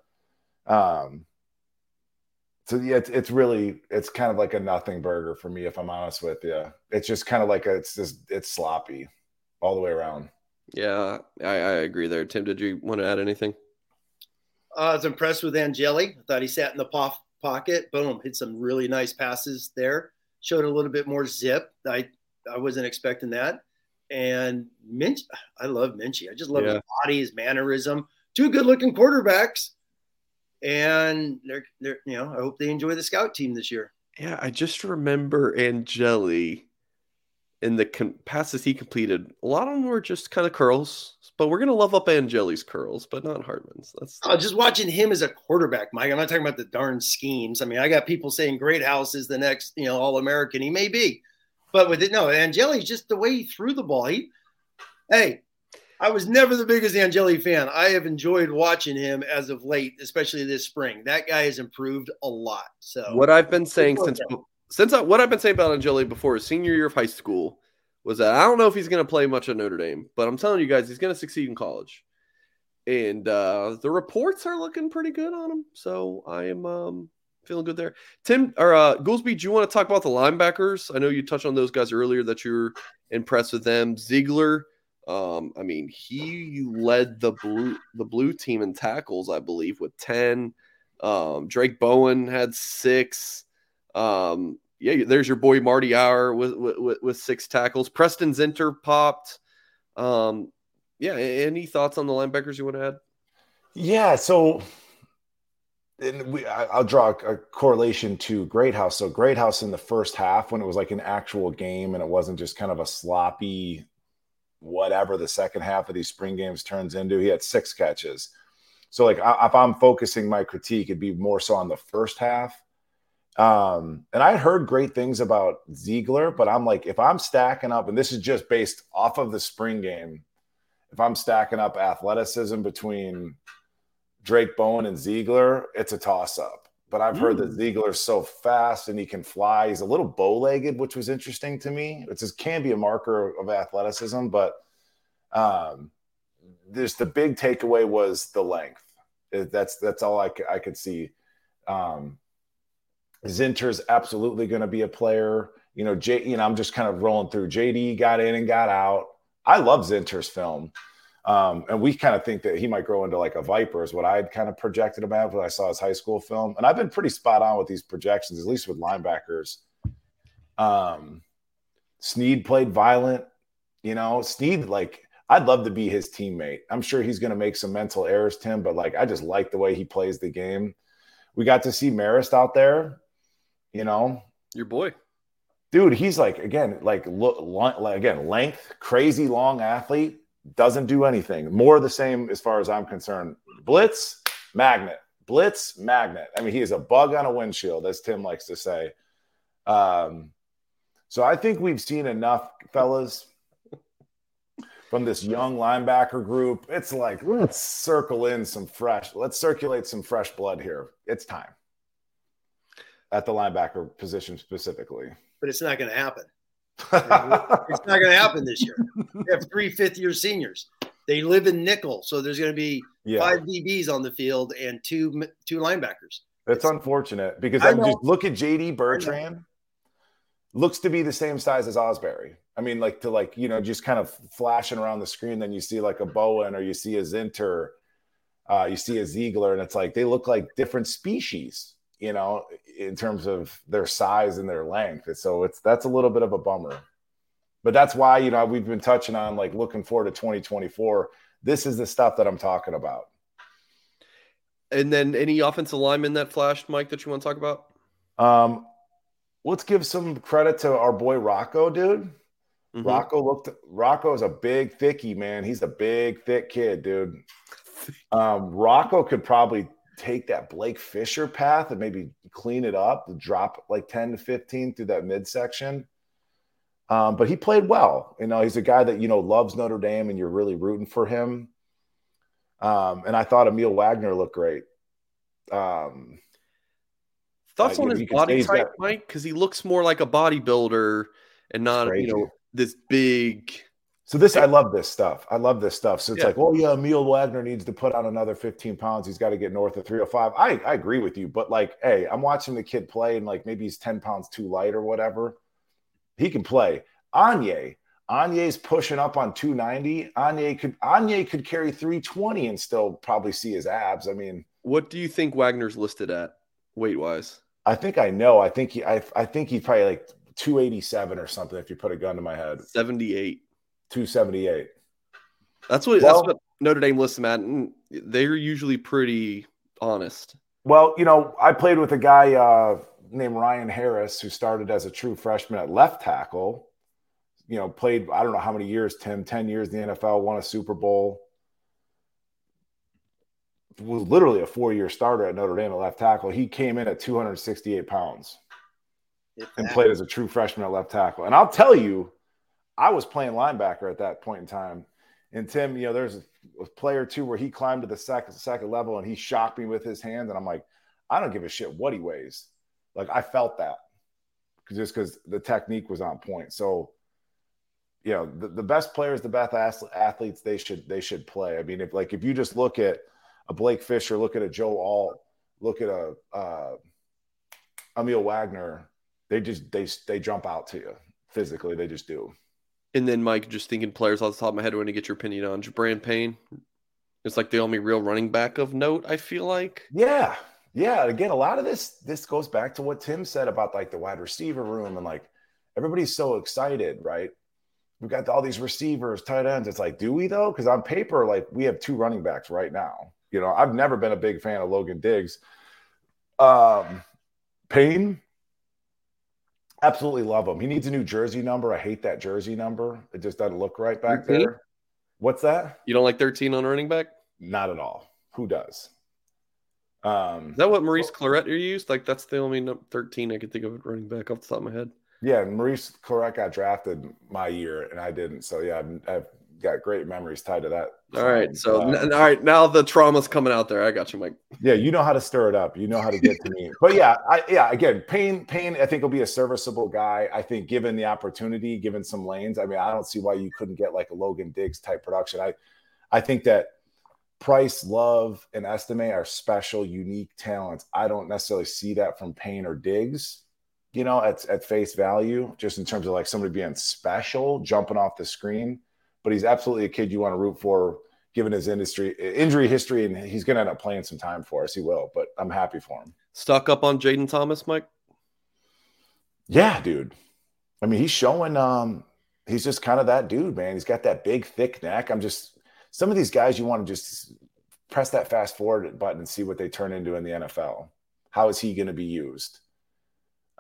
So yeah, it's kind of like a nothing burger for me, if I'm honest with you. It's just kind of like it's sloppy all the way around. Yeah, I agree there. Tim, did you want to add anything? I was impressed with Angeli. I thought he sat in the pocket. Boom, hit some really nice passes there. Showed a little bit more zip. I wasn't expecting that. And Minchey, I love Minchey. I just love his body, his mannerism. 2 good-looking quarterbacks. And they're I hope they enjoy the scout team this year. Yeah, I just remember Angeli in the passes he completed. A lot of them were just kind of curls, but we're gonna love up Angeli's curls, but not Hartman's. Just watching him as a quarterback, Mike. I'm not talking about the darn schemes. I mean, I got people saying Greathouse is the next, All-American. He may be, but with it, no. Angeli's just the way he threw the ball. I was never the biggest Angeli fan. I have enjoyed watching him as of late, especially this spring. That guy has improved a lot. So what I've been saying what I've been saying about Angeli before his senior year of high school was that I don't know if he's going to play much at Notre Dame, but I'm telling you guys, he's going to succeed in college. And the reports are looking pretty good on him. So I am feeling good there. Tim or Goolsby, do you want to talk about the linebackers? I know you touched on those guys earlier that you're impressed with them. Ziegler. I mean, he led the blue team in tackles, I believe, with 10. Drake Bowen had 6. There's your boy Marty Hour with 6 tackles. Preston Zinter popped. Any thoughts on the linebackers you want to add? Yeah, so I'll draw a correlation to Greathouse. So Greathouse in the first half, when it was like an actual game and it wasn't just kind of a sloppy whatever the second half of these spring games turns into, he had 6 catches. So like if I'm focusing my critique, it'd be more so on the first half. And I heard great things about Ziegler, but I'm like, if I'm stacking up, and this is just based off of the spring game, if I'm stacking up athleticism between Drake Bowen and Ziegler, it's a toss-up. But I've heard that Ziegler's so fast and he can fly. He's a little bow-legged, which was interesting to me. It just can be a marker of athleticism, but there's the big takeaway was the length. That's all I could see. Zinter's absolutely going to be a player. I'm just kind of rolling through. JD got in and got out. I love Zinter's film. And we kind of think that he might grow into like a Viper is what I had kind of projected about when I saw his high school film. And I've been pretty spot on with these projections, at least with linebackers. Sneed played violent. Sneed, like, I'd love to be his teammate. I'm sure he's going to make some mental errors, Tim, but like, I just like the way he plays the game. We got to see Marist out there. You know, Your boy. dude, he's length, crazy long athlete, doesn't do anything. More of the same as far as I'm concerned. Blitz, magnet. Blitz, magnet. I mean, he is a bug on a windshield, as Tim likes to say. So I think we've seen enough, fellas, from this young linebacker group. It's like, let's circulate some fresh blood here. It's time at the linebacker position specifically. But it's not going to happen. It's not going to happen this year. We have 3 fifth-year seniors. They live in nickel, so there's going to be 5 DBs on the field and two linebackers. That's unfortunate because I just look at JD Bertrand. Looks to be the same size as Osbury. I mean, just kind of flashing around the screen. Then you see like a Bowen or you see a Zinter, you see a Ziegler, and it's like they look like different species, you know, in terms of their size and their length. And so that's a little bit of a bummer. But that's why, you know, we've been touching on like looking forward to 2024. This is the stuff that I'm talking about. And then any offensive linemen that flashed, Mike, that you want to talk about? Let's give some credit to our boy Rocco, dude. Mm-hmm. Rocco is a big thickie, man. He's a big, thick kid, dude. Rocco could probably take that Blake Fisher path and maybe clean it up, drop like 10 to 15 through that midsection. But he played well. You know, he's a guy that, you know, loves Notre Dame and you're really rooting for him. And I thought Emil Wagner looked great. Thoughts on his body type, Mike? Because he looks more like a bodybuilder and not, you know, this big. So I love this stuff. So it's like, oh yeah, Emil Wagner needs to put on another 15 pounds. He's got to get north of 305. I agree with you, but like, hey, I'm watching the kid play and like maybe he's 10 pounds too light or whatever. He can play. Anye's pushing up on 290. Anye could carry 320 and still probably see his abs. I mean, what do you think Wagner's listed at weight wise? I think I know. I think he's probably like 287 or something if you put a gun to my head. 278. That's what Notre Dame lists him at. And they're usually pretty honest. Well, you know, I played with a guy named Ryan Harris who started as a true freshman at left tackle. You know, played I don't know how many years, Tim, 10 years in the NFL, won a Super Bowl. Was literally a 4-year starter at Notre Dame at left tackle. He came in at 268 pounds and played as a true freshman at left tackle. And I'll tell you, I was playing linebacker at that point in time. And Tim, you know, there's a play or two where he climbed to the second level and he shocked me with his hands. And I'm like, I don't give a shit what he weighs. Like I felt that just because the technique was on point. So, you know, the best players, the best athletes, they should play. I mean, if you just look at a Blake Fisher, look at a Joe Alt, look at a Emil Wagner, they jump out to you physically. They just do. And then, Mike, just thinking players off the top of my head, I want to get your opinion on Jabran Payne. It's like the only real running back of note, I feel like. Yeah. Again, a lot of this goes back to what Tim said about like the wide receiver room and like everybody's so excited, right? We've got all these receivers, tight ends. It's like, do we though? Because on paper, like we have 2 running backs right now. You know, I've never been a big fan of Logan Diggs. Payne, absolutely love him. He needs a new jersey number. I hate that jersey number. It just doesn't look right back 13? There. What's that? You don't like 13 on running back? Not at all. Who does? Is that what Maurice Clarett used? Like that's the only 13 I could think of at running back off the top of my head. Yeah, Maurice Clarett got drafted my year, and I didn't. So yeah, I've got great memories tied to that. All right, so all right, now the trauma's coming out there. I got you, Mike. Yeah, you know how to stir it up. You know how to get to me. But yeah, again, Payne, I think will be a serviceable guy. I think given the opportunity, given some lanes, I mean, I don't see why you couldn't get like a Logan Diggs type production. I think that Price, Love, and Estime are special, unique talents. I don't necessarily see that from Payne or Diggs, you know, at face value, just in terms of like somebody being special, jumping off the screen. But he's absolutely a kid you want to root for, given his injury history, and he's going to end up playing some time for us. He will, but I'm happy for him. Stuck up on Jaden Thomas, Mike? Yeah, dude. I mean, he's showing he's just kind of that dude, man. He's got that big, thick neck. Some of these guys you want to just press that fast forward button and see what they turn into in the NFL. How is he going to be used?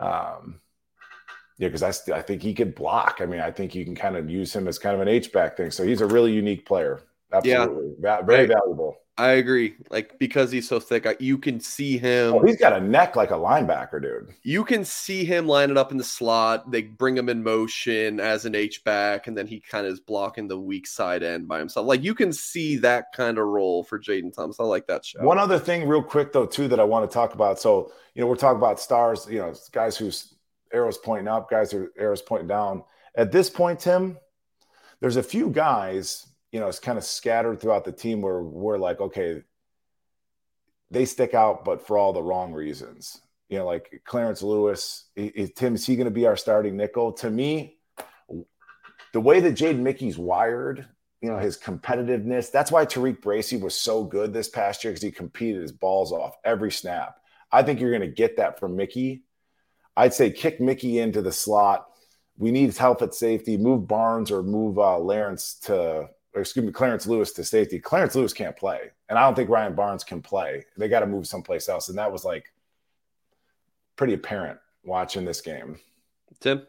Yeah, because I think he could block. I mean, I think you can kind of use him as kind of an H-back thing. So he's a really unique player. Absolutely. Yeah. Very valuable. I agree. Like, because he's so thick, you can see him. Oh, he's got a neck like a linebacker, dude. You can see him lining up in the slot. They bring him in motion as an H-back, and then he kind of is blocking the weak side end by himself. Like, you can see that kind of role for Jayden Thomas. I like that show. One other thing real quick, though, too, that I want to talk about. So, we're talking about stars, guys whose arrows pointing up, guys whose arrows pointing down. At this point, Tim, there's a few guys, it's kind of scattered throughout the team where we're like, okay, they stick out, but for all the wrong reasons. Like Clarence Lewis, Tim, is he going to be our starting nickel? To me, the way that Jaden Mickey's wired, his competitiveness, that's why Tariq Bracy was so good this past year, because he competed his balls off every snap. I think you're going to get that from Mickey. I'd say kick Mickey into the slot. We need help at safety. Move Barnes or move Clarence Lewis to safety. Clarence Lewis can't play, and I don't think Ryan Barnes can play. They got to move someplace else, and that was like pretty apparent watching this game. Tim?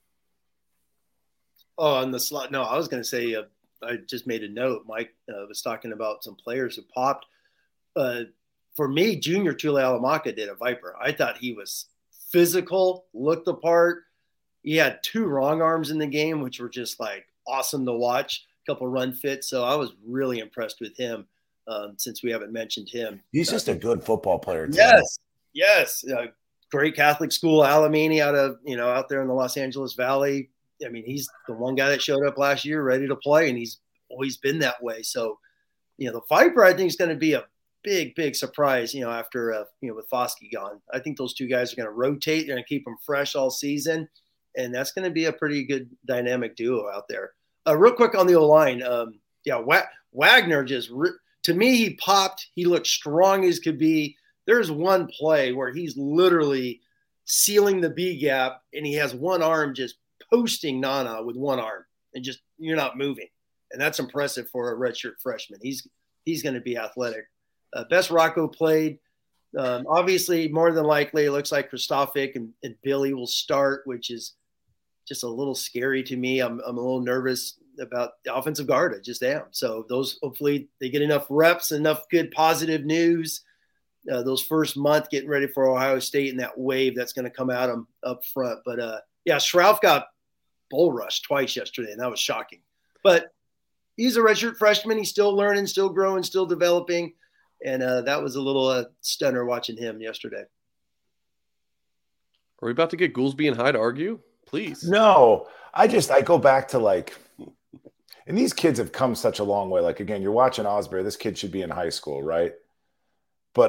Oh, on the slot. No, I was going to say I just made a note. Mike was talking about some players who popped. For me, Junior Tuilalamaka did a Viper. I thought he was physical, looked the part. He had 2 wrong arms in the game, which were just like awesome to watch. A couple run fits. So I was really impressed with him since we haven't mentioned him. He's just a good football player, too. Yes. Great Catholic school, Alamany out there in the Los Angeles Valley. I mean, he's the one guy that showed up last year ready to play, and he's always been that way. So, the Viper, I think, is going to be a big surprise, after, with Foskey gone. I think those 2 guys are going to rotate. They're going to keep them fresh all season, and that's going to be a pretty good dynamic duo out there. Real quick on the O-line. Wagner to me, he popped. He looked strong as could be. There's one play where he's literally sealing the B gap, and he has one arm just posting Nana with one arm, and just you're not moving. And that's impressive for a redshirt freshman. He's going to be athletic. Best Rocco played. Obviously, more than likely, it looks like Kristofik and Billy will start, which is just a little scary to me. I'm a little nervous about the offensive guard. I just am. So those, hopefully they get enough reps, enough good positive news. Those first month getting ready for Ohio State and that wave that's going to come at them up front. But Schrauf got bull rushed twice yesterday, and that was shocking. But he's a redshirt freshman. He's still learning, still growing, still developing. And that was a little stunner watching him yesterday. Are we about to get Goolsby and Hyde argue? Please. No, I go back to and these kids have come such a long way. Like, again, you're watching Osbury. This kid should be in high school, right? But,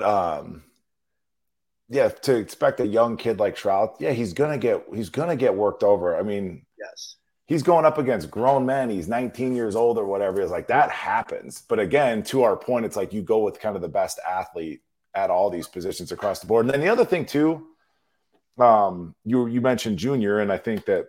to expect a young kid like Shroud, he's gonna get worked over. I mean, yes, he's going up against grown men. He's 19 years old or whatever. It's like that happens. But again, to our point, it's like you go with kind of the best athlete at all these positions across the board. And then the other thing too, you mentioned Junior, and I think that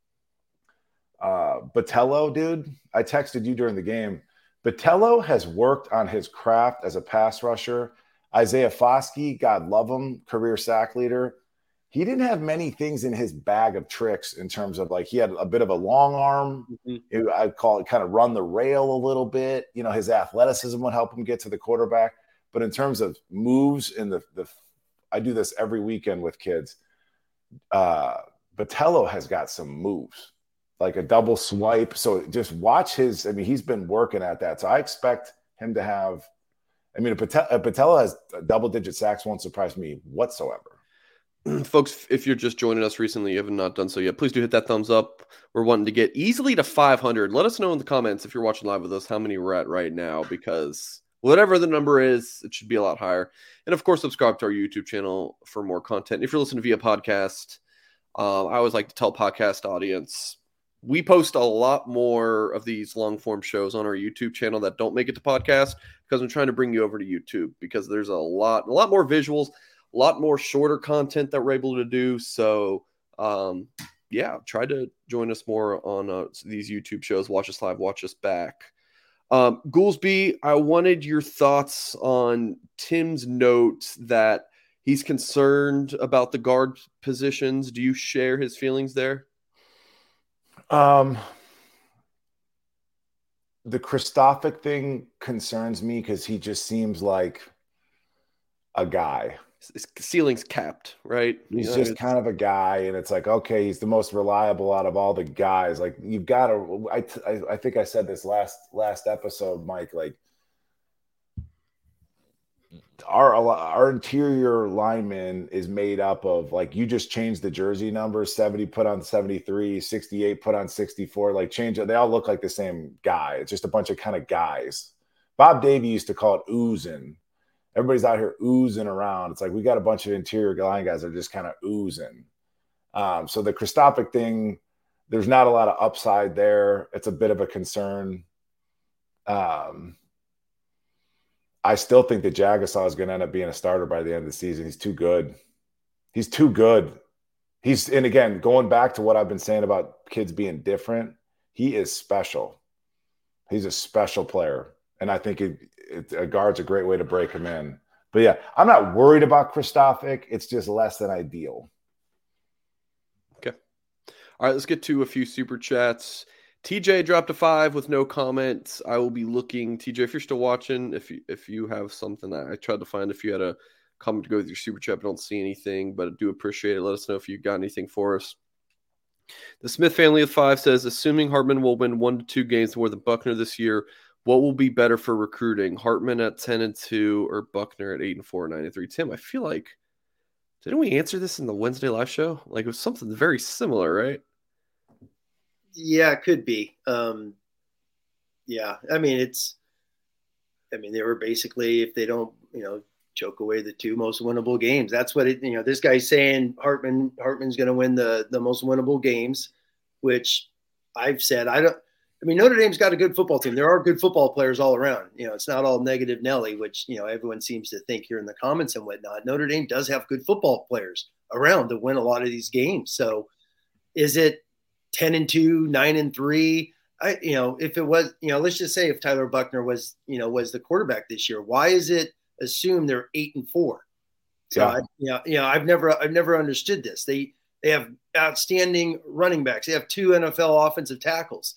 Botello, dude, I texted you during the game. Botello has worked on his craft as a pass rusher. Isaiah Foskey, God love him, career sack leader. He didn't have many things in his bag of tricks in terms of he had a bit of a long arm. Mm-hmm. I'd call it kind of run the rail a little bit. His athleticism would help him get to the quarterback. But in terms of moves in I do this every weekend with kids. Botello has got some moves, like a double swipe. So just watch he's been working at that. So I expect him to have, if Botello has double-digit sacks, won't surprise me whatsoever. Folks, if you're just joining us recently, you have not done so yet, please do hit that thumbs up. We're wanting to get easily to 500. Let us know in the comments if you're watching live with us how many we're at right now, because whatever the number is, it should be a lot higher. And of course, subscribe to our YouTube channel for more content. If you're listening via podcast, I always like to tell podcast audience, we post a lot more of these long form shows on our YouTube channel that don't make it to podcast, because I'm trying to bring you over to YouTube, because there's a lot more visuals, a lot more shorter content that we're able to do. So, try to join us more on these YouTube shows. Watch us live, watch us back. Goolsby, I wanted your thoughts on Tim's note that He's concerned about the guard positions. Do you share his feelings there? The Kristofic thing concerns me because he just seems like a guy. His ceiling's capped, right? He's just kind of a guy, and it's like, okay, he's the most reliable out of all the guys. Like, you've got to. I think I said this last episode, Mike. Like, our interior lineman is made up of, like, you just change the jersey number, 70 put on 73, 68 put on 64. Like, change it. They all look like the same guy. It's just a bunch of kind of guys. Bob Davey used to call it oozing. Everybody's out here oozing around. It's like we got a bunch of interior line guys that are just kind of oozing. So the Kristofic thing, there's not a lot of upside there. It's a bit of a concern. I still think that Jagasaw is going to end up being a starter by the end of the season. He's too good. He's too good. And again, going back to what I've been saying about kids being different, he is special. He's a special player. And I think a guard's a great way to break him in. But yeah, I'm not worried about Kristofic. It's just less than ideal. Okay. All right, let's get to a few super chats. TJ dropped a 5 with no comments. I will be looking. TJ, if you're still watching, if you have something, I tried to find if you had a comment to go with your super chat, but I don't see anything, but I do appreciate it. Let us know if you got anything for us. The Smith family of 5 says, assuming Hartman will win 1 to 2 games more than Buckner this year, what will be better for recruiting? Hartman at 10-2 or Buckner at 8-4, 9-3? Tim, I feel like, didn't we answer this in the Wednesday live show? Like, it was something very similar, right? Yeah, it could be. Yeah, I mean, they were basically, if they don't, choke away the 2 most winnable games. That's what this guy's saying. Hartman's going to win the most winnable games, which I've said, Notre Dame's got a good football team. There are good football players all around. It's not all negative Nelly, which, everyone seems to think here in the comments and whatnot. Notre Dame does have good football players around to win a lot of these games. So is it 10-2, 9-3? If it was, let's just say if Tyler Buckner was the quarterback this year, why is it assumed they're 8-4? So yeah. I've never understood this. They have outstanding running backs. They have 2 NFL offensive tackles.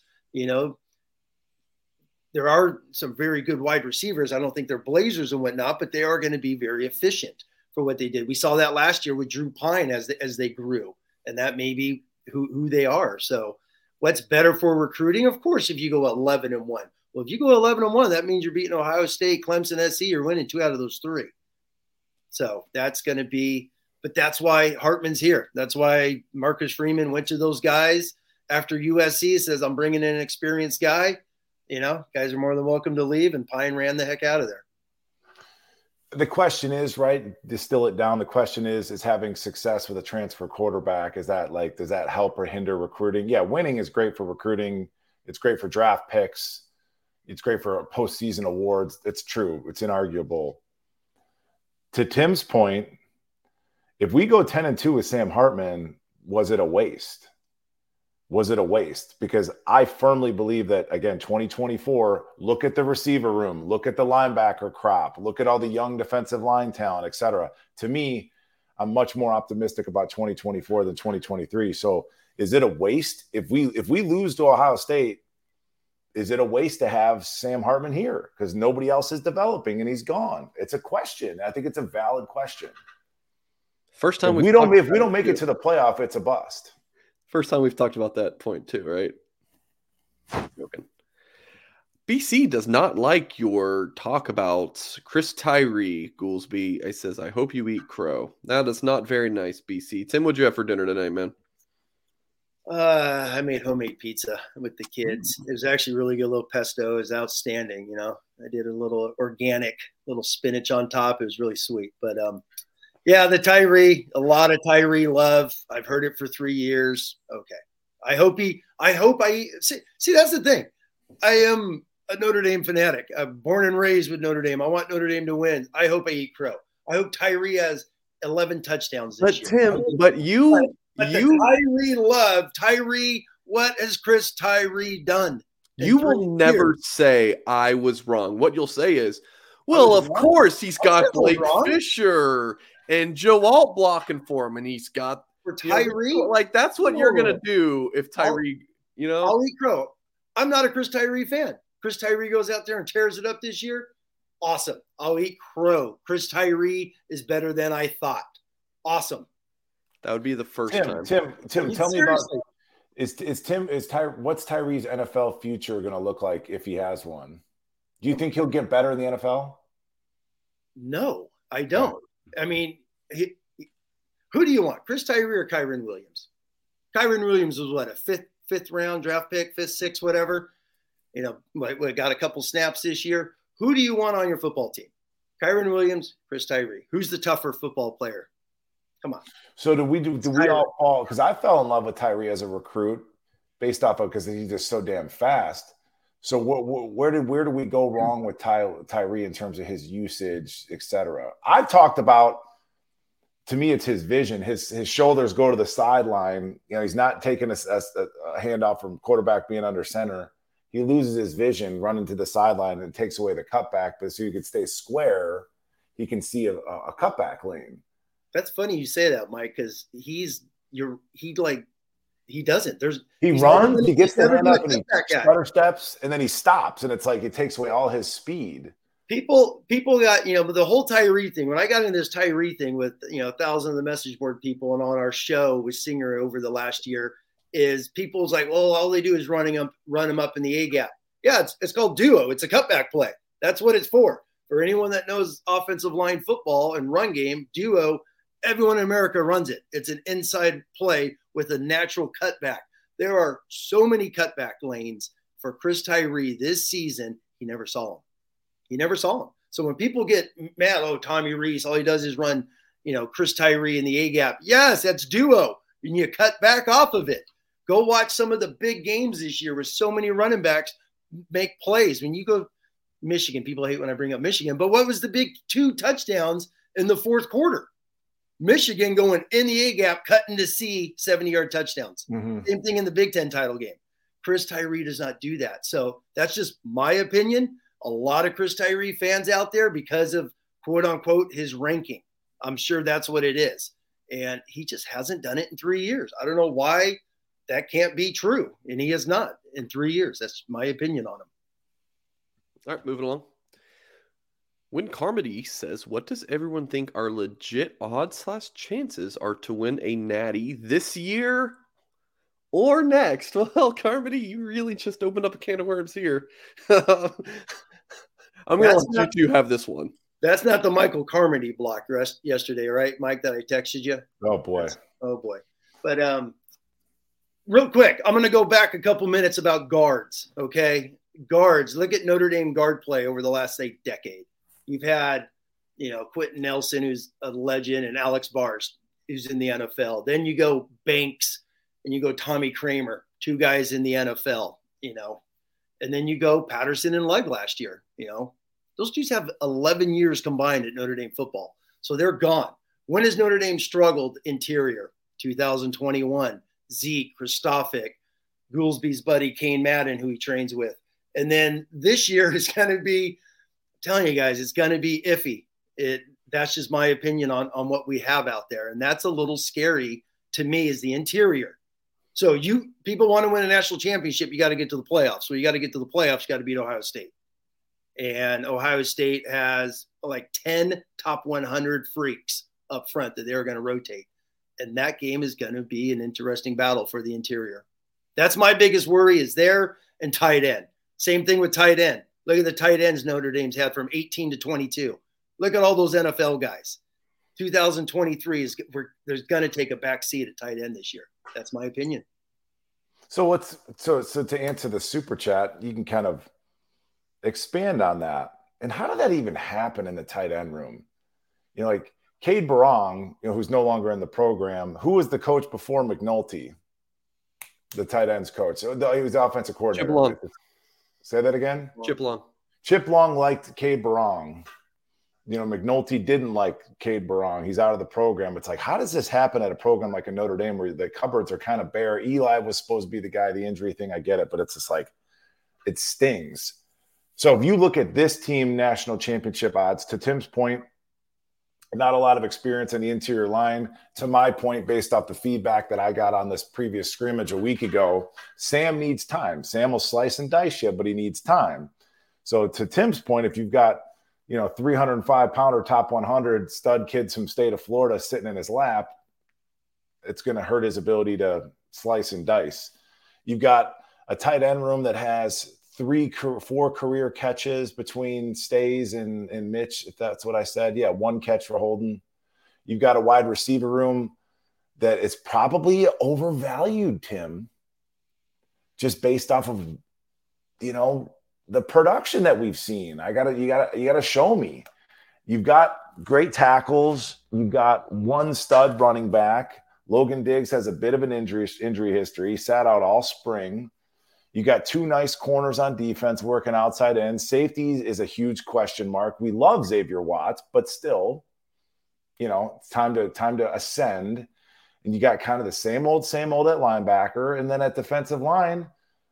There are some very good wide receivers. I don't think they're blazers and whatnot, but they are going to be very efficient for what they did. We saw that last year with Drew Pine as they grew, and that may be who they are. So what's better for recruiting? Of course, if you go 11-1. Well, if you go 11-1, that means you're beating Ohio State, Clemson, SC. You're winning 2 out of those 3. So that's going to be – but that's why Hartman's here. That's why Marcus Freeman went to those guys after USC, says, I'm bringing in an experienced guy. Guys are more than welcome to leave, and Pine ran the heck out of there. The question is, right, distill it down. The question is having success with a transfer quarterback, does that help or hinder recruiting? Yeah, winning is great for recruiting. It's great for draft picks. It's great for postseason awards. It's true. It's inarguable. To Tim's point, if we go 10-2 with Sam Hartman, was it a waste? Was it a waste? Because I firmly believe that, again, 2024, look at the receiver room, look at the linebacker crop, look at all the young defensive line talent, et cetera. To me, I'm much more optimistic about 2024 than 2023. So is it a waste? If we lose to Ohio State, is it a waste to have Sam Hartman here? Because nobody else is developing and he's gone. It's a question. I think it's a valid question. First time if we don't make it to the playoff, it's a bust. First time we've talked about that point too, right? Okay. BC does not like your talk about Chris Tyree, Goolsby. He says, I hope you eat crow. That is not very nice, BC. Tim, what'd you have for dinner tonight, man? I made homemade pizza with the kids. It was actually really good. A little pesto. It was outstanding. I did a little organic, little spinach on top. It was really sweet. But yeah, the Tyree, a lot of Tyree love. I've heard it for 3 years. Okay. I hope see, that's the thing. I am a Notre Dame fanatic. I'm born and raised with Notre Dame. I want Notre Dame to win. I hope I eat crow. I hope Tyree has 11 touchdowns this year. Tim, but Tyree love. Tyree, what has Chris Tyree done? You will never say I was wrong. What you'll say is, well, of course he's got Blake Fisher and Joe Alt blocking for him, and he's got for Tyree. Like that's what you're gonna do if Tyree. I'll eat crow. I'm not a Chris Tyree fan. Chris Tyree goes out there and tears it up this year. Awesome. I'll eat crow. Chris Tyree is better than I thought. Awesome. That would be the first time. Tim, tell me about what's Tyree's NFL future going to look like if he has one? Do you think he'll get better in the NFL? No, I don't. I mean, who do you want, Chris Tyree or Kyren Williams? Kyren Williams was what, a fifth round draft pick, fifth, sixth, whatever. Got a couple snaps this year. Who do you want on your football team? Kyren Williams, Chris Tyree. Who's the tougher football player? Come on. So do we all fall? Because I fell in love with Tyree as a recruit based off of because he's just so damn fast. So where do we go wrong with Tyree in terms of his usage, et cetera? I've talked about, to me, it's his vision. His shoulders go to the sideline. He's not taking a handoff from quarterback being under center. He loses his vision running to the sideline and it takes away the cutback. But so you could stay square, he can see a cutback lane. That's funny you say that, Mike, because he doesn't. He runs, he gets the hand up and he stutter steps, and then he stops, and it's like it takes away all his speed. People got, but the whole Tyree thing, when I got into this Tyree thing with, thousands of the message board people and on our show with Singer over the last year, is people's like, well, all they do is run him up in the A gap. Yeah, it's called duo. It's a cutback play. That's what it's for. For anyone that knows offensive line football and run game, duo, everyone in America runs it. It's an inside play with a natural cutback. There are so many cutback lanes for Chris Tyree this season. He never saw them. So when people get mad, Tommy Rees, all he does is run, Chris Tyree in the A gap. Yes, that's duo. And you cut back off of it. Go watch some of the big games this year where so many running backs make plays. When you go Michigan, people hate when I bring up Michigan, but what was the big 2 touchdowns in the fourth quarter? Michigan going in the A gap, cutting to C, 70-yard touchdowns. Mm-hmm. Same thing in the Big Ten title game. Chris Tyree does not do that. So that's just my opinion. A lot of Chris Tyree fans out there because of quote unquote his ranking. I'm sure that's what it is. And he just hasn't done it in 3 years. I don't know why that can't be true. And he has not in 3 years. That's my opinion on him. All right, moving along. When Carmody says, what does everyone think our legit odds/chances are to win a natty this year or next? Well, Carmody, you really just opened up a can of worms here. I'm going to let you two have this one. That's not the Michael Carmody block yesterday, right, Mike, that I texted you? Oh, boy. But real quick, I'm going to go back a couple minutes about guards, okay? Guards, look at Notre Dame guard play over the last, decade. You've had, Quentin Nelson, who's a legend, and Alex Bars, who's in the NFL. Then you go Banks and you go Tommy Kramer, 2 guys in the NFL, And then you go Patterson and Legg last year, Those dudes have 11 years combined at Notre Dame football. So they're gone. When has Notre Dame struggled interior? 2021. Zeke, Kristofic, Goolsby's buddy, Kane Madden, who he trains with. And then this year is going to be, telling you guys, it's going to be iffy. That's just my opinion on what we have out there. And that's a little scary to me is the interior. So people want to win a national championship, you got to get to the playoffs. So you got to get to the playoffs, you got to beat Ohio State. And Ohio State has like 10 top 100 freaks up front that they're going to rotate. And that game is going to be an interesting battle for the interior. That's my biggest worry is there and tight end. Same thing with tight end. Look at the tight ends Notre Dame's had from 18 to 22. Look at all those NFL guys. 2023 there's going to take a back seat at tight end this year. That's my opinion. So to answer the super chat, you can kind of expand on that. And how did that even happen in the tight end room? Like Cade Barong, who's no longer in the program. Who was the coach before McNulty? The tight ends coach. He was the offensive coordinator. Chip Long. Say that again? Chip Long liked Cade Barong. McNulty didn't like Cade Barong. He's out of the program. It's like, how does this happen at a program like a Notre Dame where the cupboards are kind of bare? Eli was supposed to be the guy, the injury thing, I get it, but it's just like, it stings. So if you look at this team national championship odds, to Tim's point, Not a lot of experience in the interior line. To my point, based off the feedback that I got on this previous scrimmage a week ago, Sam needs time. Sam will slice and dice you, but he needs time. So to Tim's point, if you've got, 305-pounder top 100 stud kids from state of Florida sitting in his lap, it's going to hurt his ability to slice and dice. You've got a tight end room that has 4 career catches between Stays and Mitch, if that's what I said. Yeah, 1 catch for Holden. You've got a wide receiver room that is probably overvalued, Tim, just based off of, the production that we've seen. You gotta show me. You've got great tackles. You've got 1 stud running back. Logan Diggs has a bit of an injury history. He sat out all spring. You got 2 nice corners on defense working outside in. Safety is a huge question mark. We love Xavier Watts, but still, it's time to ascend. And you got kind of the same old at linebacker. And then at defensive line,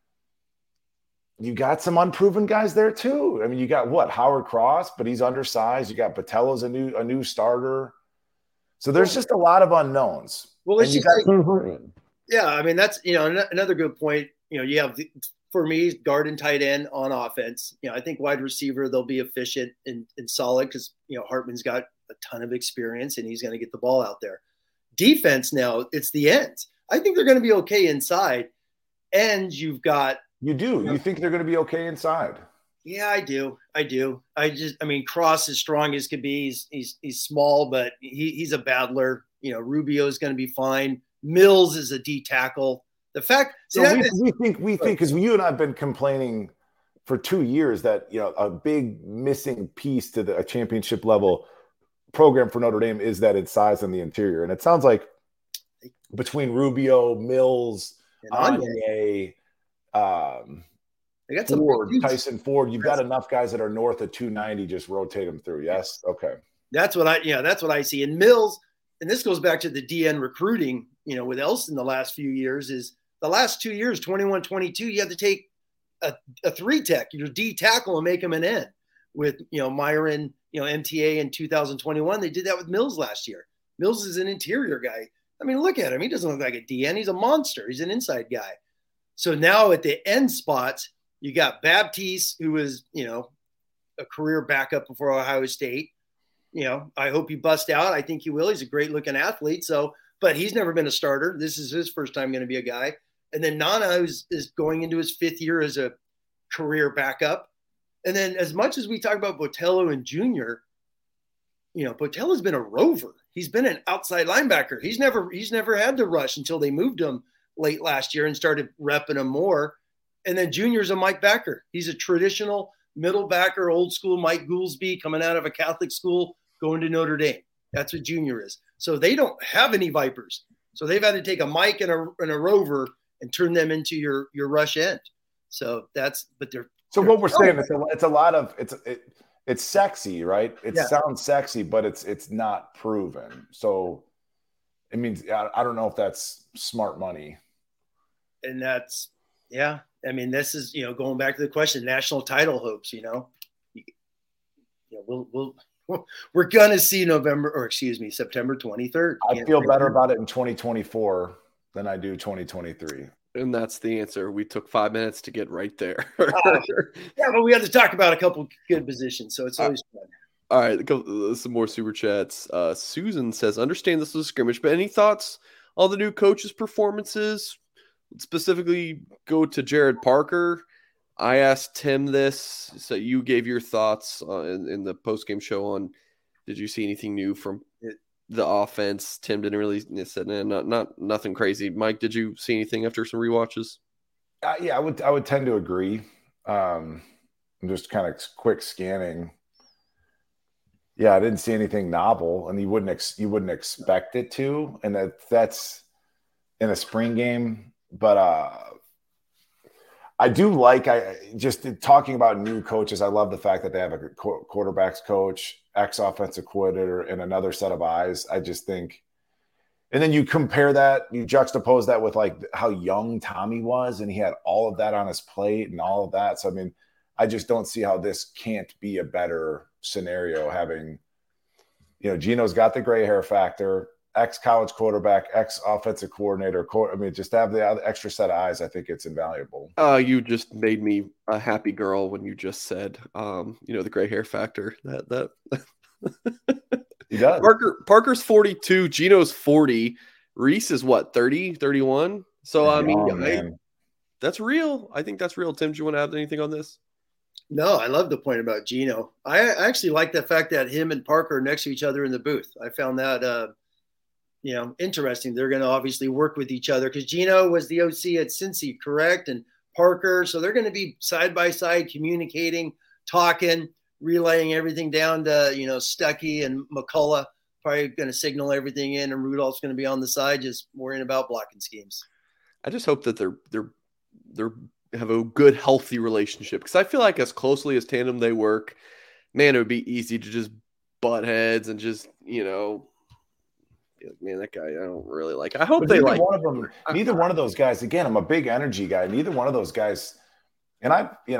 you got some unproven guys there too. I mean, you got Howard Cross, but he's undersized. You got Patello's a new starter. So there's just a lot of unknowns. Well, it's yeah, I mean, that's, another good point. You have, for me, guard and tight end on offense. I think wide receiver, they'll be efficient and solid because, Hartman's got a ton of experience and he's going to get the ball out there. Defense now, it's the ends. I think they're going to be okay inside. And you've got – You do? You think they're going to be okay inside? Yeah, I do. Cross is strong as could be. He's small, but he's a battler. Rubio is going to be fine. Mills is a D tackle. The fact we think because you and I have been complaining for 2 years that a big missing piece to a championship level program for Notre Dame is that it's size in the interior, and it sounds like between Rubio, Mills, Anye, Ford, Tyson Ford, you've got enough guys that are north of 290. Just rotate them through. Yes, okay. That's what I see. And Mills, and this goes back to the DN recruiting. With Elston the last few years is the last 2 years, 21, 22, you have to take a 3-tech, your D tackle, and make him an N. With, Myron, MTA in 2021, they did that with Mills last year. Mills is an interior guy. I mean, look at him. He doesn't look like a DN. He's a monster. He's an inside guy. So now at the end spots, you got Baptiste, who is, a career backup before Ohio State. I hope he busts out. I think he will. He's a great looking athlete. But he's never been a starter. This is his first time going to be a guy. And then Nana is going into his 5th year as a career backup. And then as much as we talk about Botello and Junior, Botello's been a rover. He's been an outside linebacker. He's never had to rush until they moved him late last year and started repping him more. And then Junior's a Mike Backer. He's a traditional middle backer, old school Mike Goolsby coming out of a Catholic school, going to Notre Dame. That's what Junior is. So they don't have any Vipers. So they've had to take a Mike and a Rover and turn them into your rush end. So what we're saying is it's a lot of it's sexy, right? It sounds sexy, but it's not proven. So it means I don't know if that's smart money. And that's this is going back to the question, national title hopes. We're gonna see September 23rd. I feel better about it in 2024 than I do 2023. And that's the answer. We took 5 minutes to get right there. Yeah, but we had to talk about a couple good positions, so it's always fun. All right, some more super chats. Susan says, understand this was a scrimmage, but any thoughts on the new coaches' performances? Specifically, go to Jared Parker. I asked Tim this, so you gave your thoughts in the postgame show on, did you see anything new from the offense? Tim didn't really said, nothing crazy. Mike, did you see anything after some rewatches? Yeah, I would tend to agree. I'm just kind of quick scanning. Yeah, I didn't see anything novel, and you wouldn't expect it to, and that's in a spring game. But I do just talking about new coaches. I love the fact that they have a quarterbacks coach, ex-offensive coordinator, and another set of eyes. I just think, and then you compare that, you juxtapose that with like how young Tommy was, and he had all of that on his plate and all of that. So, I mean, I just don't see how this can't be a better scenario, having Geno's got the gray hair factor, ex-college quarterback, ex-offensive coordinator. Just to have the extra set of eyes, I think it's invaluable. You just made me a happy girl when you just said, the gray hair factor. That He does. Parker's 42, Geno's 40, Reese is what, 30, 31? So that's real. I think that's real. Tim, do you want to add anything on this? No, I love the point about Geno. I actually like the fact that him and Parker are next to each other in the booth. I found that interesting. They're going to obviously work with each other because Geno was the OC at Cincy, correct? And Parker. So they're going to be side by side communicating, talking, relaying everything down to, Stuckey and McCullough, probably going to signal everything in, and Rudolph's going to be on the side just worrying about blocking schemes. I just hope that they're have a good, healthy relationship, because I feel like as closely as tandem they work, man, it would be easy to just butt heads and just, man, that guy I don't really like. I hope they like one of them. Neither one of those guys. Again, I'm a big energy guy. Neither one of those guys, and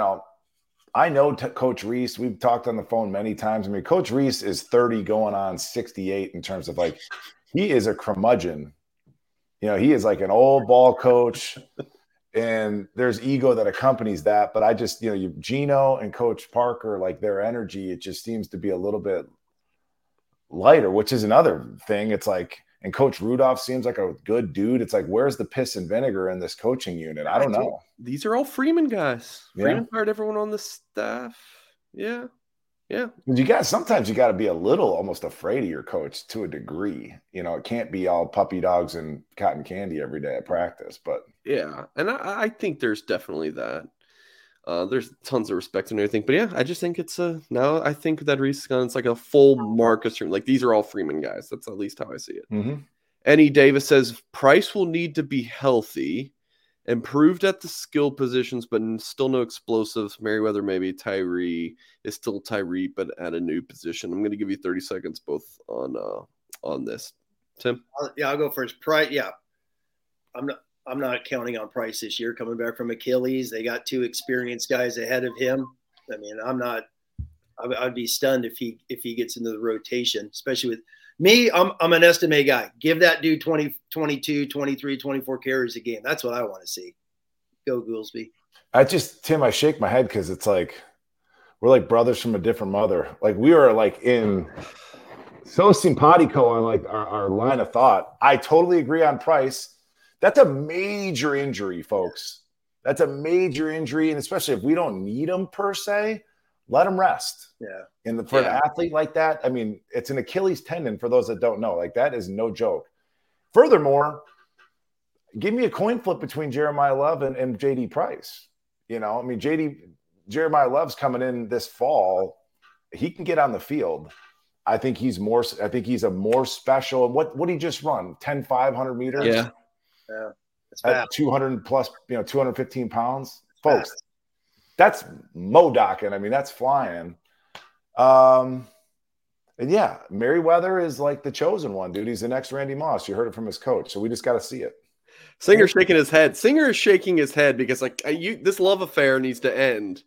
I know Coach Reese. We've talked on the phone many times. I mean, Coach Reese is 30 going on 68 in terms of he is a curmudgeon. He is like an old ball coach, and there's ego that accompanies that. But I just, Geno and Coach Parker, their energy, it just seems to be a little bit lighter, which is another thing. It's and Coach Rudolph seems like a good dude. It's where's the piss and vinegar in this coaching unit? I don't know. These are all Freeman guys. Yeah. Freeman hired everyone on the staff. Yeah. Sometimes you got to be a little almost afraid of your coach to a degree. It can't be all puppy dogs and cotton candy every day at practice. But yeah, and I think there's definitely that. There's tons of respect and everything, but yeah, I just think it's now I think that Reese Gunn, it's like a full Marcus. These are all Freeman guys. That's at least how I see it. Mm-hmm. Eddie Davis says Price will need to be healthy, improved at the skill positions, but still no explosives. Merriweather, maybe. Tyree is still Tyree, but at a new position. I'm going to give you 30 seconds both on this. Tim? I'll go first. Price, yeah. I'm not counting on Price this year coming back from Achilles. They got two experienced guys ahead of him. I mean, I'd be stunned if he gets into the rotation, especially with me. I'm an estimate guy. Give that dude 20, 22, 23, 24 carries a game. That's what I want to see. Go Goolsby. Tim, I shake my head because it's we're like brothers from a different mother. We are in so simpatico on our line of thought. I totally agree on Price. That's a major injury, folks. That's a major injury. And especially if we don't need him per se, let him rest. Yeah. And for an athlete like that, I mean, it's an Achilles tendon for those that don't know. That is no joke. Furthermore, give me a coin flip between Jeremiah Love and JD Price. Jeremiah Love's coming in this fall. He can get on the field. I think he's a more special. What did he just run? 10, 500 meters? Yeah. Yeah, at 200 plus, 215 pounds, folks. That's Modocking. I mean, that's flying. And yeah, Merriweather is the chosen one, dude. He's the next Randy Moss. You heard it from his coach, so we just got to see it. Singer's shaking his head. Singer is shaking his head because this love affair needs to end.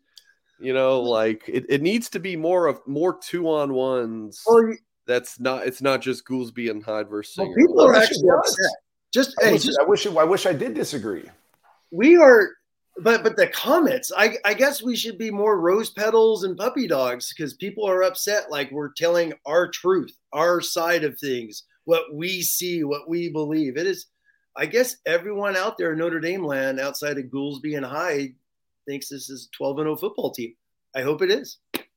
It needs to be more 2-on-1s. Well, it's not just Goolsby and Hyde versus Singer. Well, people are actually upset. I wish I did disagree. We are, but the comments, I guess we should be more rose petals and puppy dogs because people are upset. We're telling our truth, our side of things, what we see, what we believe. It is, I guess everyone out there in Notre Dame land outside of Goolsby and Hyde thinks this is a 12-0 football team. I hope it is.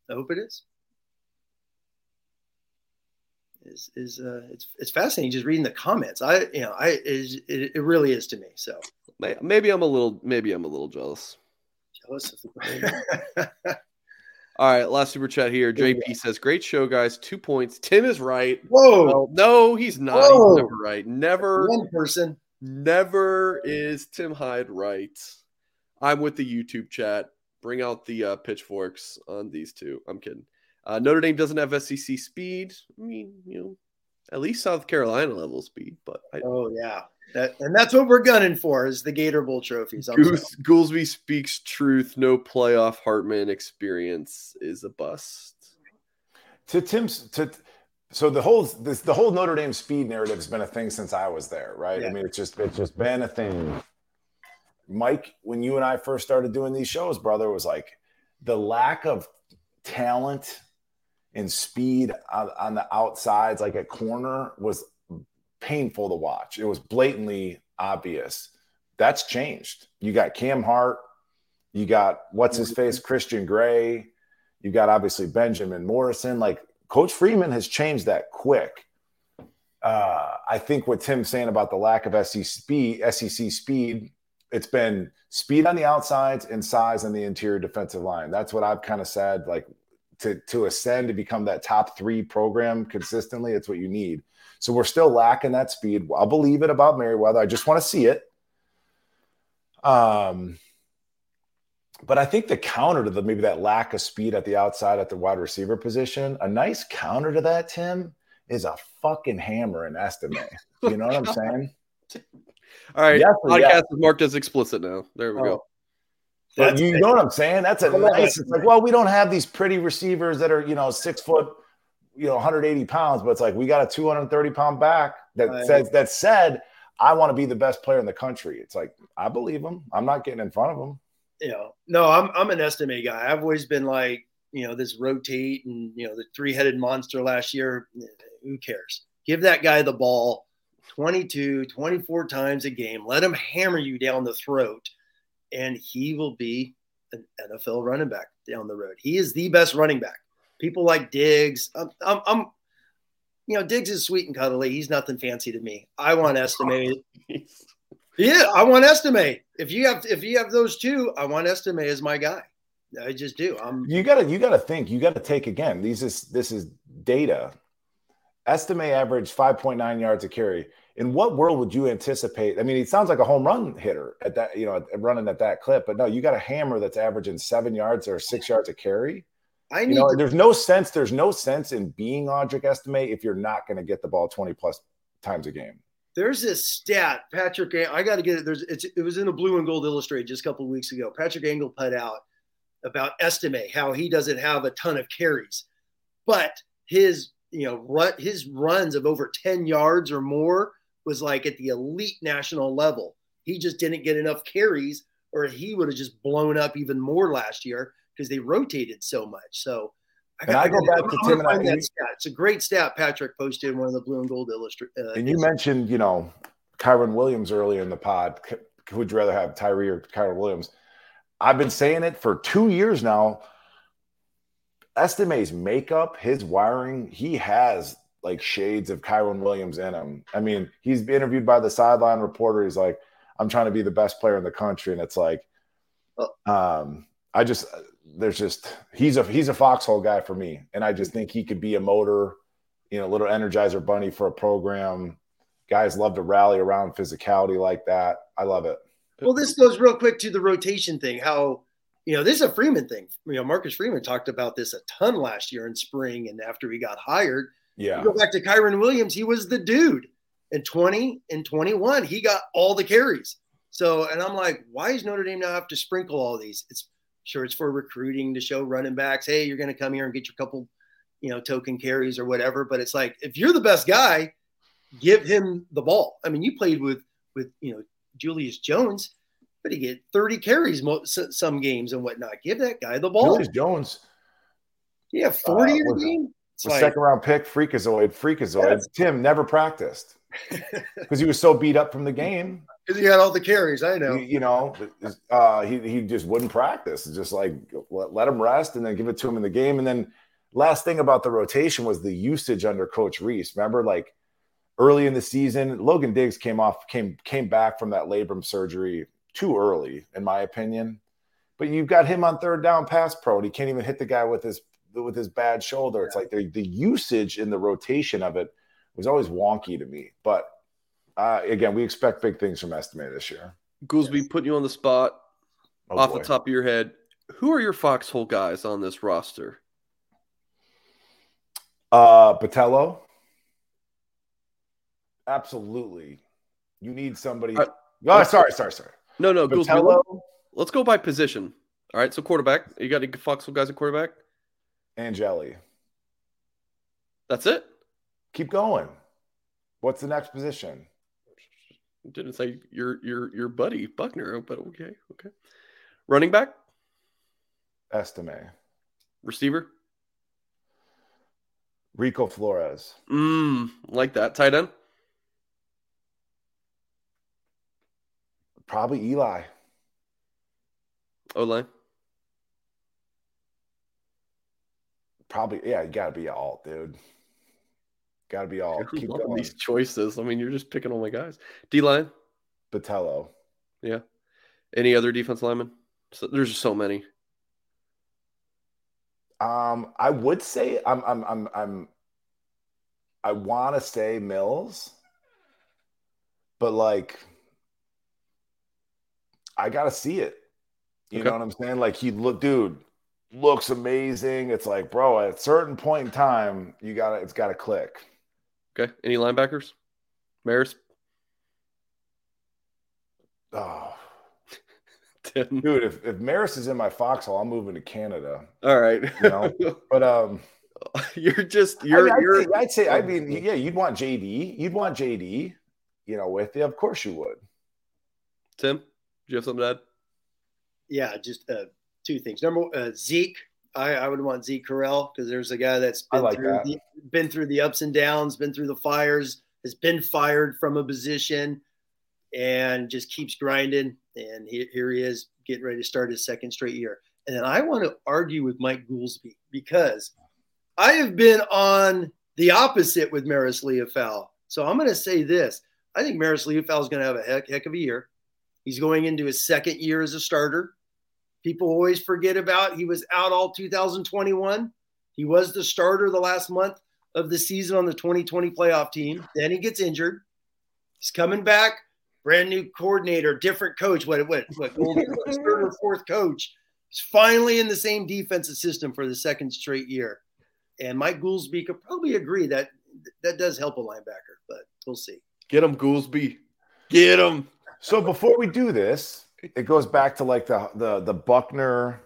It's fascinating just reading the comments. It really is to me. So maybe I'm a little jealous. Jealous of the All right, last super chat here. JP says, "Great show, guys. 2 points." Tim is right. Whoa! Well, no, he's not. Whoa. He's never right. Never. One person. Never is Tim Hyde right. I'm with the YouTube chat. Bring out the pitchforks on these two. I'm kidding. Notre Dame doesn't have SEC speed. I mean, at least South Carolina level speed. But that's what we're gunning for is the Gator Bowl trophies. Goolsby speaks truth. No playoff Hartman experience is a bust. So the whole Notre Dame speed narrative has been a thing since I was there, right? Yeah. I mean, it's just been a thing. Mike, when you and I first started doing these shows, brother, was like the lack of talent and speed on the outsides, like at corner, was painful to watch. It was blatantly obvious. That's changed. You got Cam Hart, you got what's his face, Christian Gray, you got obviously Benjamin Morrison. Like Coach Freeman has changed that quick. I think what Tim's saying about the lack of SEC speed, it's been speed on the outsides and size on the interior defensive line. That's what I've kind of said. Like to ascend to become that top 3 program consistently, it's what you need. So we're still lacking that speed. I'll believe it about Merriweather. I just want to see it. But I think the counter to maybe that lack of speed at the outside at the wide receiver position, a nice counter to that, Tim, is a fucking hammer in Estime. You know what I'm saying? All right. Yes, Podcast is marked as explicit now. There we go. But you know what I'm saying? That's a nice. It's like, well, we don't have these pretty receivers that are, 6 foot, 180 pounds, but it's like we got a 230-pound back that said, I want to be the best player in the country. It's like, I believe him. I'm not getting in front of him. No, I'm an Estime guy. I've always been like, this rotate and, the 3-headed monster last year. Who cares? Give that guy the ball 22, 24 times a game. Let him hammer you down the throat, and he will be an NFL running back down the road. He is the best running back. People like Diggs. Diggs is sweet and cuddly. He's nothing fancy to me. I want Estime. Yeah, I want Estime. If you have those two, I want Estime as my guy. I just do. You gotta think. You gotta take again. This is data. Estime averaged 5.9 yards a carry. In what world would you anticipate? I mean, he sounds like a home run hitter at that, running at that clip. But no, you got a hammer that's averaging 7 yards or 6 yards a carry. There's no sense. There's no sense in being Audric Estime if you're not going to get the ball 20 plus times a game. There's this stat, Patrick. I got to get it. It was in the Blue and Gold Illustrated just a couple of weeks ago. Patrick Angle put out about Estime, how he doesn't have a ton of carries, but his runs of over 10 yards or more was like at the elite national level. He just didn't get enough carries, or he would have just blown up even more last year because they rotated so much. So I go back to Tim and I. It's a great stat Patrick posted in one of the Blue and Gold Illustrated. And you mentioned, Kyren Williams earlier in the pod. Would you rather have Tyree or Kyren Williams? I've been saying it for 2 years now. Estime's makeup, his wiring, he has like shades of Kyren Williams in him. I mean, he's interviewed by the sideline reporter. He's like, I'm trying to be the best player in the country. And it's like, he's a foxhole guy for me. And I just think he could be a motor, a little Energizer bunny for a program. Guys love to rally around physicality like that. I love it. Well, this goes real quick to the rotation thing. How, this is a Freeman thing. Marcus Freeman talked about this a ton last year in spring and after he got hired. Yeah. You go back to Kyren Williams. He was the dude in 20 and 21. He got all the carries. So, and I'm like, why does Notre Dame now have to sprinkle all these? It's for recruiting to show running backs, hey, you're going to come here and get your couple, token carries or whatever. But it's like, if you're the best guy, give him the ball. I mean, you played with Julius Jones, but he get 30 carries some games and whatnot. Give that guy the ball. Julius Jones. Yeah, 40 in a game. Second round pick, freakazoid. Yeah. Tim never practiced because he was so beat up from the game. Because he had all the carries, I know. He just wouldn't practice. It's just like let him rest and then give it to him in the game. And then last thing about the rotation was the usage under Coach Reese. Remember, like early in the season, Logan Diggs came back from that labrum surgery too early, in my opinion. But you've got him on third down pass pro, and he can't even hit the guy with his bad shoulder. It's like the usage in the rotation of it was always wonky to me. But again, we expect big things from Estime this year. Goolsby, putting you on the spot off the top of your head. Who are your foxhole guys on this roster? Botello. Absolutely. You need somebody. Sorry. No, Botello. Goolsby, let's go by position. All right, so quarterback. You got any foxhole guys at quarterback? Angeli. That's it? Keep going. What's the next position? Didn't say your buddy Buckner, but okay. Running back, Estime. receiver, Rico Flores. Like that. Tight end, Probably Eli. O-line, Probably, yeah, you got to be alt, dude. Got to be alt. Keep loving going. these choices. I mean, you're just picking all my guys. D-line, Botello. yeah. Any other defense linemen? So, there's just so many. I would say I want to say Mills, but like I gotta see it. You know what I'm saying? Like looks amazing. It's like, bro, at a certain point in time, it's gotta click. Okay. Any linebackers? Maris? Oh, Tim. dude, if Maris is in my foxhole, I'm moving to Canada. All right. But I'd say you'd want JD. You'd want JD, with you. Of course you would. Tim, do you have something to add? Yeah, just two things. Number Zeke. I would want Zeke Correll because there's a guy that's been through the ups and downs, been through the fires, has been fired from a position, and just keeps grinding. And here he is getting ready to start his second straight year. And then I want to argue with Mike Goolsby because I have been on the opposite with Maris Leofau. So I'm going to say this. I think Maris Leofau is going to have a heck of a year. He's going into his second year as a starter. People always forget about he was out all 2021. He was the starter the last month of the season on the 2020 playoff team. Then he gets injured. He's coming back, brand new coordinator, different coach. What third or fourth coach? He's finally in the same defensive system for the second straight year. And Mike Goolsby could probably agree that does help a linebacker, but we'll see. Get him, Goolsby. Get him. So before we do this, it goes back to like the Buckner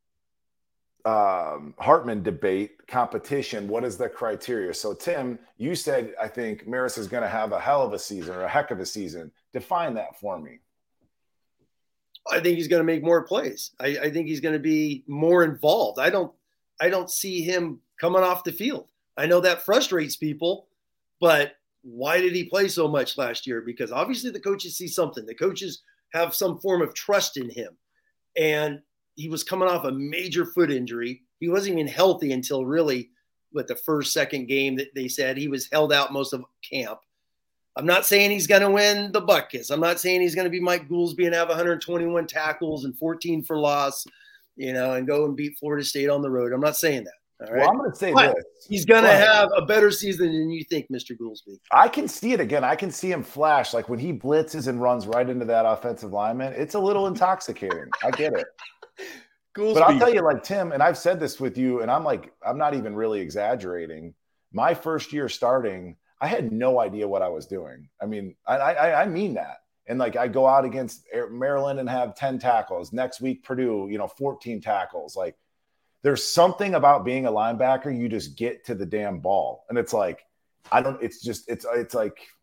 Hartman debate competition. What is the criteria? So Tim, you said I think Maris is going to have a hell of a season or a heck of a season. Define that for me. I think he's going to make more plays. I think he's going to be more involved. I don't see him coming off the field. I know that frustrates people, but why did he play so much last year? Because obviously the coaches see something. The coaches have some form of trust in him. And he was coming off a major foot injury. He wasn't even healthy until really the second game that they said he was held out most of camp. I'm not saying he's going to win the Butkus. I'm not saying he's going to be Mike Goolsby and have 121 tackles and 14 for loss, and go and beat Florida State on the road. I'm not saying that. All right. Well, I'm going to say this. He's going to have a better season than you think, Mr. Goolsby. I can see it again. I can see him flash. Like when he blitzes and runs right into that offensive lineman, it's a little intoxicating. I get it. Goolsby. But I'll tell you, like Tim, and I've said this with you, and I'm not even really exaggerating. My first year starting, I had no idea what I was doing. I mean, I mean that. And like I go out against Maryland and have 10 tackles. Next week, Purdue, 14 tackles. Like, there's something about being a linebacker. You just get to the damn ball. And it's like, it's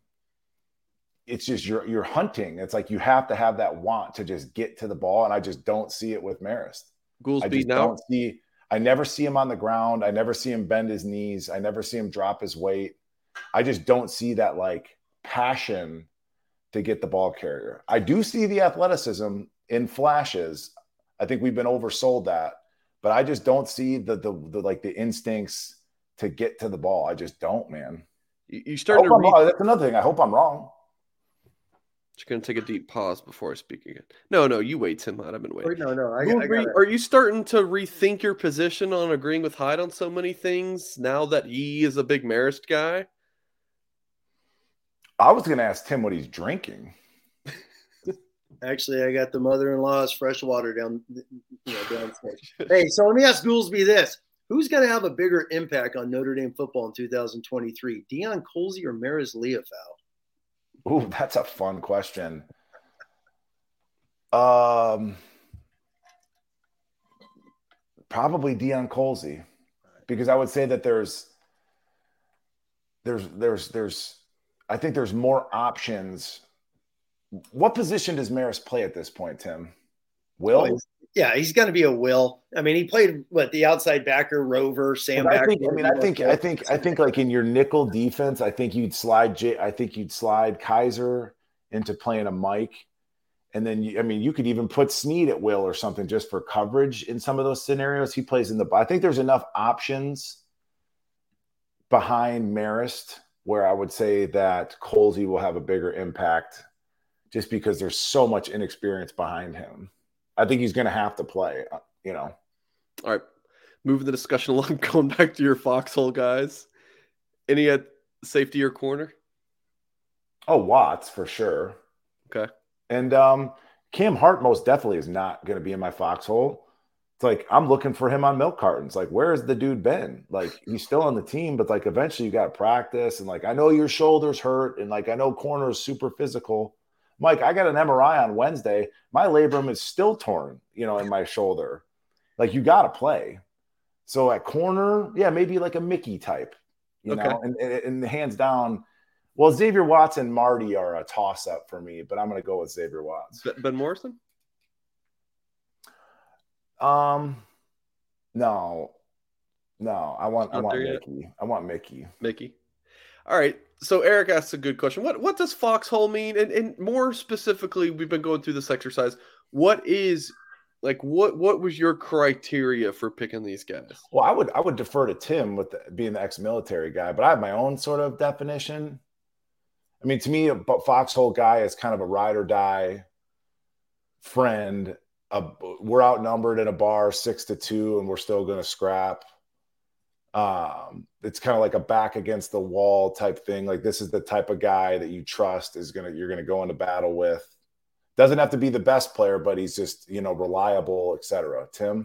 just you're hunting. It's like you have to have that want to just get to the ball. And I just don't see it with Marist. I never see him on the ground. I never see him bend his knees. I never see him drop his weight. I just don't see that like passion to get the ball carrier. I do see the athleticism in flashes. I think we've been oversold that. But I just don't see the instincts to get to the ball. I just don't, man. You started to that's another thing. I hope I'm wrong. Just gonna take a deep pause before I speak again. No, you wait, Tim. I've been waiting. No. Are you starting to rethink your position on agreeing with Hyde on so many things now that he is a big Marist guy? I was gonna ask Tim what he's drinking. Actually, I got the mother-in-law's fresh water downstairs. Hey, so let me ask Goolsby this. Who's going to have a bigger impact on Notre Dame football in 2023, Deion Colzie or Maris Leofau? Ooh, that's a fun question. Probably Deion, 'cause I would say that there's – probably Deion, 'cause I would say that there's – probably Deion, 'cause I would say that there's probably Deion, 'cause I would say that there's probably Deion, 'cause I would say that there's probably Deion, 'cause I would say that there's I think there's more options. What position does Marist play at this point, Tim? Will? He's going to be a will. I mean, he played the outside backer, rover, Sam. I think like in your nickel defense, I think you'd slide Kaiser into playing a Mike, and then you could even put Snead at will or something just for coverage in some of those scenarios. He plays in the. I think there's enough options behind Marist where I would say that Colsey will have a bigger impact, just because there's so much inexperience behind him. I think he's going to have to play, All right. Moving the discussion along, going back to your Foxhole guys. Any at safety or corner? Oh, Watts for sure. Okay. And Cam Hart most definitely is not going to be in my Foxhole. It's like, I'm looking for him on milk cartons. Like, where has the dude been? Like, he's still on the team, but like eventually you got to practice. And like, I know your shoulder's hurt, and like, I know corner is super physical. Mike, I got an MRI on Wednesday. My labrum is still torn, in my shoulder. Like, you got to play. So at corner, yeah, maybe like a Mickey type, know, and hands down. Well, Xavier Watts and Marty are a toss-up for me, but I'm going to go with Xavier Watts. Ben Morrison? No. I want Mickey. I want Mickey. Mickey. All right. So Eric asks a good question. What does Foxhole mean? And more specifically, we've been going through this exercise. What was your criteria for picking these guys? Well, I would defer to Tim with being the ex-military guy, but I have my own sort of definition. I mean, to me, a Foxhole guy is kind of a ride or die friend. We're outnumbered in a bar 6-2, and we're still going to scrap. It's kind of like a back against the wall type thing. Like, this is the type of guy that you trust you're going to go into battle with. Doesn't have to be the best player, but he's just, reliable, etc. Tim?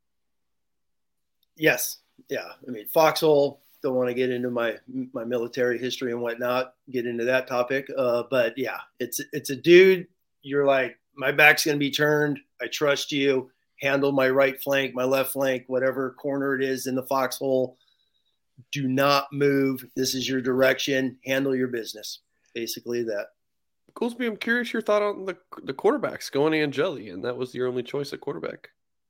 Yes. Yeah. I mean, Foxhole, don't want to get into my military history and whatnot, get into that topic. But yeah, it's a dude. You're like, my back's going to be turned. I trust you. Handle my right flank, my left flank, whatever corner it is in the Foxhole. Do not move. This is your direction. Handle your business. Basically that. Goolsby, I'm curious your thought on the quarterbacks going Angeli, and that was your only choice at quarterback.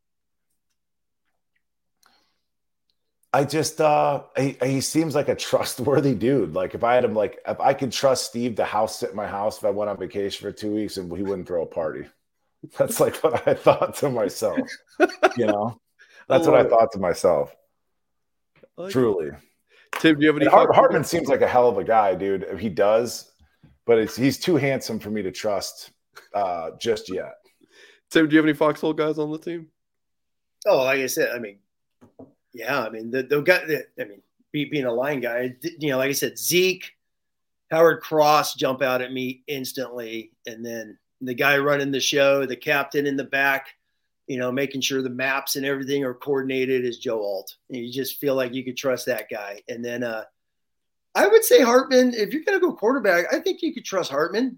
I just he seems like a trustworthy dude. Like, if I had him, like, if I could trust Steve to house sit my house if I went on vacation for 2 weeks, and he wouldn't throw a party. That's like what I thought to myself. That's what I thought to myself. Truly. Tim, do you have any? Hartman seems like a hell of a guy, dude. He does, but he's too handsome for me to trust just yet. Tim, do you have any Foxhole guys on the team? Oh, like I said, I mean, yeah, I mean, the guy. I mean, being a line guy, like I said, Zeke, Howard Cross jump out at me instantly, and then the guy running the show, the captain in the back, making sure the maps and everything are coordinated is Joe Alt. And you just feel like you could trust that guy. And then I would say Hartman, if you're going to go quarterback, I think you could trust Hartman.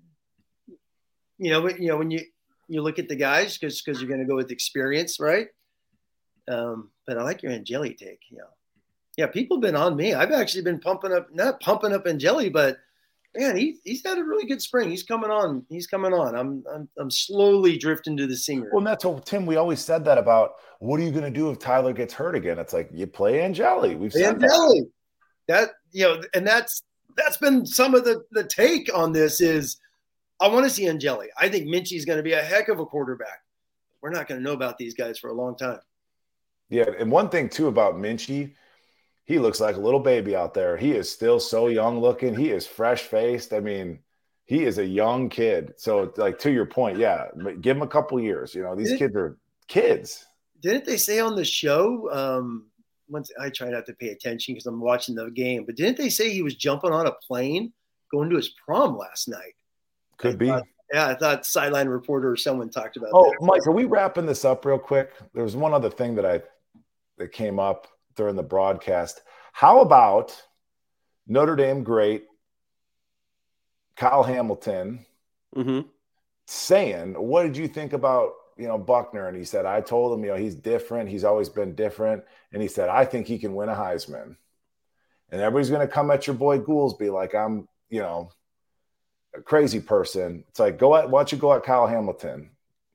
When you look at the guys, because you're going to go with experience, right? But I like your Angeli take. Yeah, people have been on me. I've actually been not pumping up Angeli, but man, he's had a really good spring. He's coming on. I'm slowly drifting to the singer. Well, and that's what, Tim, we always said that about what are you going to do if Tyler gets hurt again? It's like, you play Angeli. We've said Angeli. And that's been some of the take on this is I want to see Angeli. I think Minchie's going to be a heck of a quarterback. We're not going to know about these guys for a long time. Yeah, and one thing too about Minchie, he looks like a little baby out there. He is still so young looking. He is fresh faced. I mean, he is a young kid. So, like, to your point, yeah, give him a couple years. These kids are kids. Didn't they say on the show? Once I try not to pay attention because I'm watching the game, but didn't they say he was jumping on a plane going to his prom last night? Could be. I thought sideline reporter or someone talked about that. that. Mike, are we wrapping this up real quick? There was one other thing that came up during the broadcast. How about Notre Dame great Kyle Hamilton saying, what did you think about, Buckner? And he said, I told him, he's different. He's always been different. And he said, I think he can win a Heisman. And everybody's going to come at your boy Goolsby like I'm, a crazy person. It's like, why don't you go at Kyle Hamilton?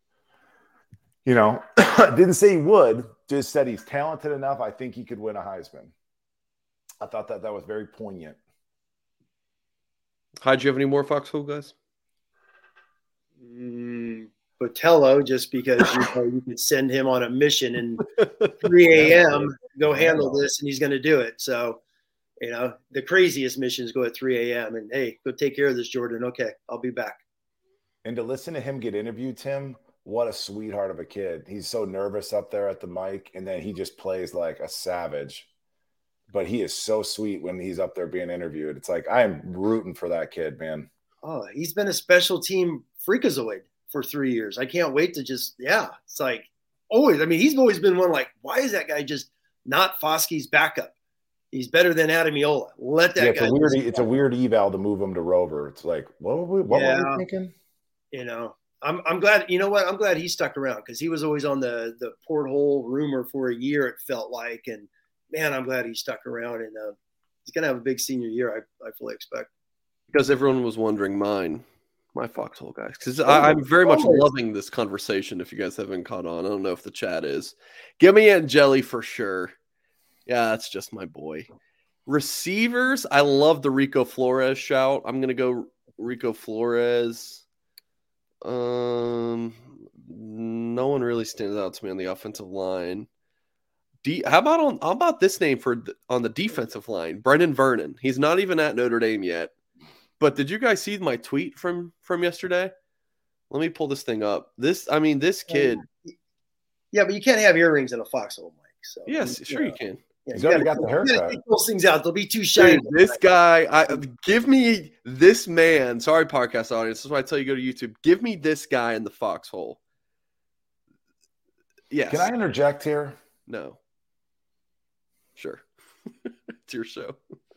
Didn't say he would, just said he's talented enough. I think he could win a Heisman. I thought that was very poignant. Hi, do you have any more Foxhole guys? Botello, just because you could send him on a mission and 3 a.m. go handle this, and he's going to do it. So, the craziest missions go at 3 a.m. and hey, go take care of this, Jordan. Okay, I'll be back. And to listen to him get interviewed, Tim, what a sweetheart of a kid. He's so nervous up there at the mic, and then he just plays like a savage. But he is so sweet when he's up there being interviewed. It's like, I am rooting for that kid, man. Oh, he's been a special team freakazoid for 3 years. I can't wait to it's like always. I mean, he's always been one like, why is that guy just not Foskey's backup? He's better than Adamiola. Let that guy. It's a weird eval to move him to Rover. It's like, what were we thinking? I'm glad. You know what? I'm glad he stuck around because he was always on the porthole rumor for a year. It felt like, and man, I'm glad he stuck around. And he's gonna have a big senior year. I fully expect. Because everyone was wondering my Foxhole guys. Because I'm very much loving this conversation. If you guys haven't caught on, I don't know if the chat is. Give me Angeli for sure. Yeah, that's just my boy. Receivers, I love the Rico Flores shout. I'm gonna go Rico Flores. No one really stands out to me on the offensive line. How about this name on the defensive line? Brendan Vernon. He's not even at Notre Dame yet. But did you guys see my tweet from yesterday? Let me pull this thing up. This kid. Yeah, but you can't have earrings in a Foxhole, Mike. So yes, sure you can. Yeah, you already got the haircut. Take those things out. They'll be too shiny. Dude, this guy, give me this man. Sorry, podcast audience. This is why I tell you go to YouTube. Give me this guy in the Foxhole. Yes. Can I interject here? No. Sure. It's your show.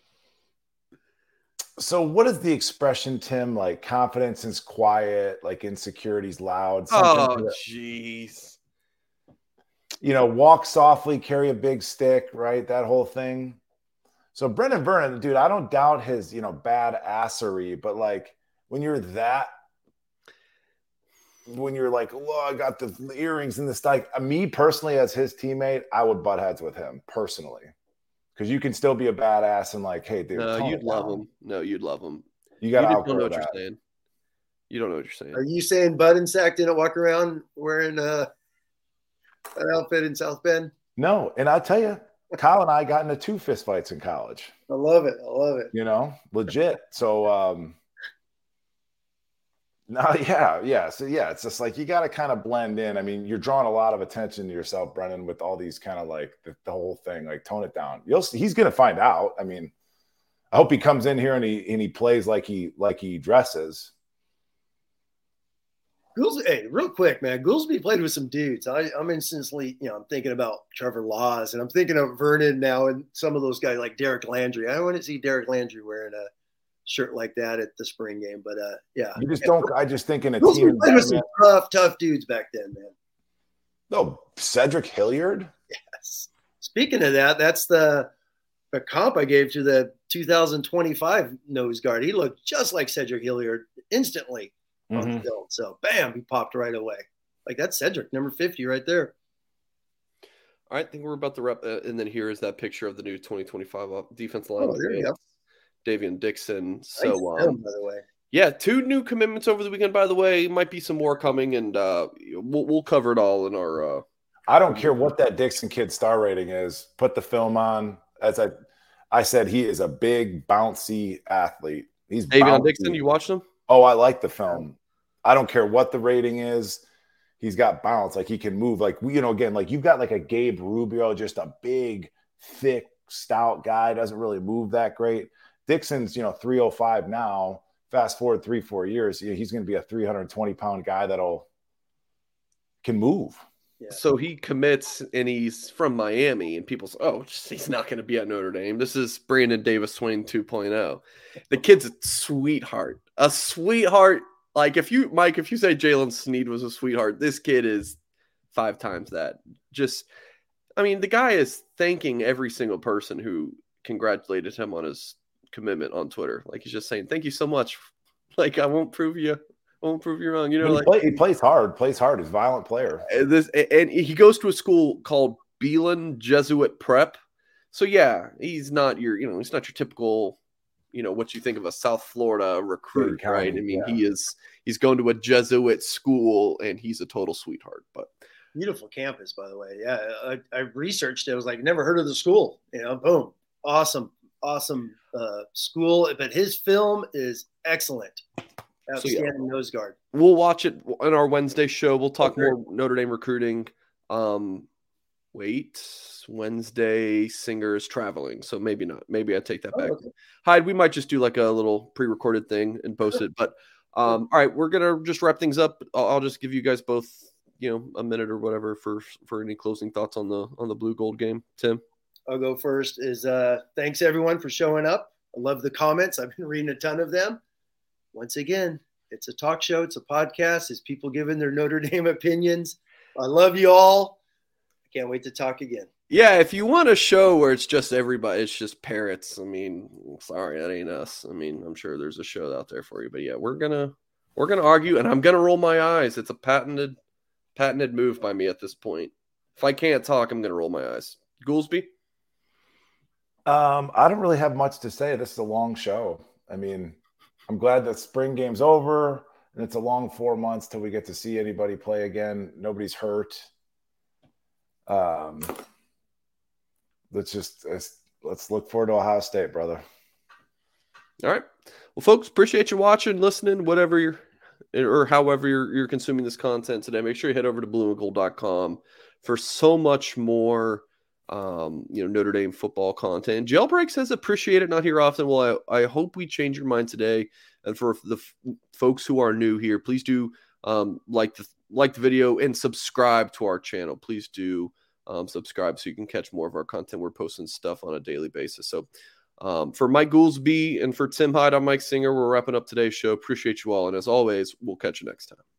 So what is the expression, Tim? Like confidence is quiet, like insecurity's loud. Oh, jeez. Walk softly, carry a big stick, right? That whole thing. So Brendan Vernon, dude, I don't doubt his, bad assery, but like when you're like, oh, I got the earrings and the like, me personally as his teammate, I would butt heads with him personally. Because you can still be a badass and like, hey, dude. No, you'd love him. No, you'd love him. You got to outgrow that. You're saying. You don't know what you're saying. Are you saying Bud and Sack didn't walk around wearing an outfit in South Bend? No, and I'll tell you, Kyle and I got into 2 fist fights in college. I love it. Legit. So, yeah. So, yeah, it's just like you got to kind of blend in. I mean, you're drawing a lot of attention to yourself, Brennan, with all these kind of like the whole thing, like tone it down. He's going to find out. I mean, I hope he comes in here and he plays like he dresses. Hey, real quick, man. Goolsby played with some dudes. I'm instantly, I'm thinking about Trevor Laws, and I'm thinking of Vernon now, and some of those guys like Derek Landry. I want to see Derek Landry wearing a shirt like that at the spring game, but yeah. You just don't. I just think in a Goolsby team played with some tough dudes back then, man. No, Cedric Hilliard. Yes. Speaking of that, that's the comp I gave to the 2025 nose guard. He looked just like Cedric Hilliard instantly. On the field. So bam, he popped right away. Like that's Cedric, number 50 right there. All right, I think we're about to wrap. And then here is that picture of the new 2025 defense line. Oh, there you go. Davian Dixon. Nice film, by the way. Yeah, 2 new commitments over the weekend, by the way. Might be some more coming, and we'll cover it all in our I don't care what that Dixon kid star rating is. Put the film on. As I said, he is a big, bouncy athlete. He's Davian Dixon, you watched him? Oh, I like the film. I don't care what the rating is. He's got bounce. Like he can move. Like, again, like you've got like a Gabe Rubio, just a big, thick, stout guy. Doesn't really move that great. Dixon's, 305 now. Fast forward 3-4 years, he's going to be a 320-pound guy can move. Yeah. So he commits, and he's from Miami, and people say, oh, he's not going to be at Notre Dame. This is Brandon Davis Swain 2.0. The kid's a sweetheart. A sweetheart. Like, if you say Jalen Sneed was a sweetheart, this kid is 5 times that. The guy is thanking every single person who congratulated him on his commitment on Twitter. Like, he's just saying, thank you so much. Like, I won't prove you wrong. You know, he plays hard. He's a violent player. And he goes to a school called Beelan Jesuit Prep. So yeah, he's not your typical, what you think of a South Florida recruit, right? I mean, he's going to a Jesuit school and he's a total sweetheart. But beautiful campus, by the way. Yeah, I researched it. I was like, never heard of the school. Boom, awesome school. But his film is excellent. Outstanding nose guard. We'll watch it on our Wednesday show. We'll talk more Notre Dame recruiting. Wednesday Singer is traveling, so maybe not. Maybe I take that back. Okay. Hyde, we might just do like a little pre-recorded thing and post it. But all right, we're gonna just wrap things up. I'll just give you guys both, a minute or whatever for any closing thoughts on the blue gold game. Tim, I'll go first. Thanks everyone for showing up. I love the comments. I've been reading a ton of them. Once again, it's a talk show. It's a podcast. It's people giving their Notre Dame opinions. I love you all. I can't wait to talk again. Yeah, if you want a show where it's just everybody, it's just parrots. I mean, sorry, that ain't us. I mean, I'm sure there's a show out there for you. But yeah, we're gonna argue, and I'm gonna roll my eyes. It's a patented move by me at this point. If I can't talk, I'm gonna roll my eyes. Goolsby? I don't really have much to say. This is a long show. I mean, I'm glad that spring game's over, and it's a long 4 months till we get to see anybody play again. Nobody's hurt. Let's look forward to Ohio State, brother. All right. Well, folks, appreciate you watching, listening, whatever however you're consuming this content today. Make sure you head over to blueandgold.com for so much more Notre Dame football content. Jailbreak says appreciate it, not here often. Well, I hope we change your mind today. And for the folks who are new here, please do like the video and subscribe to our channel. Please do subscribe so you can catch more of our content. We're posting stuff on a daily basis. So for Mike Goolsby and for Tim Hyde, I'm Mike Singer. We're wrapping up today's show. Appreciate you all. And as always, we'll catch you next time.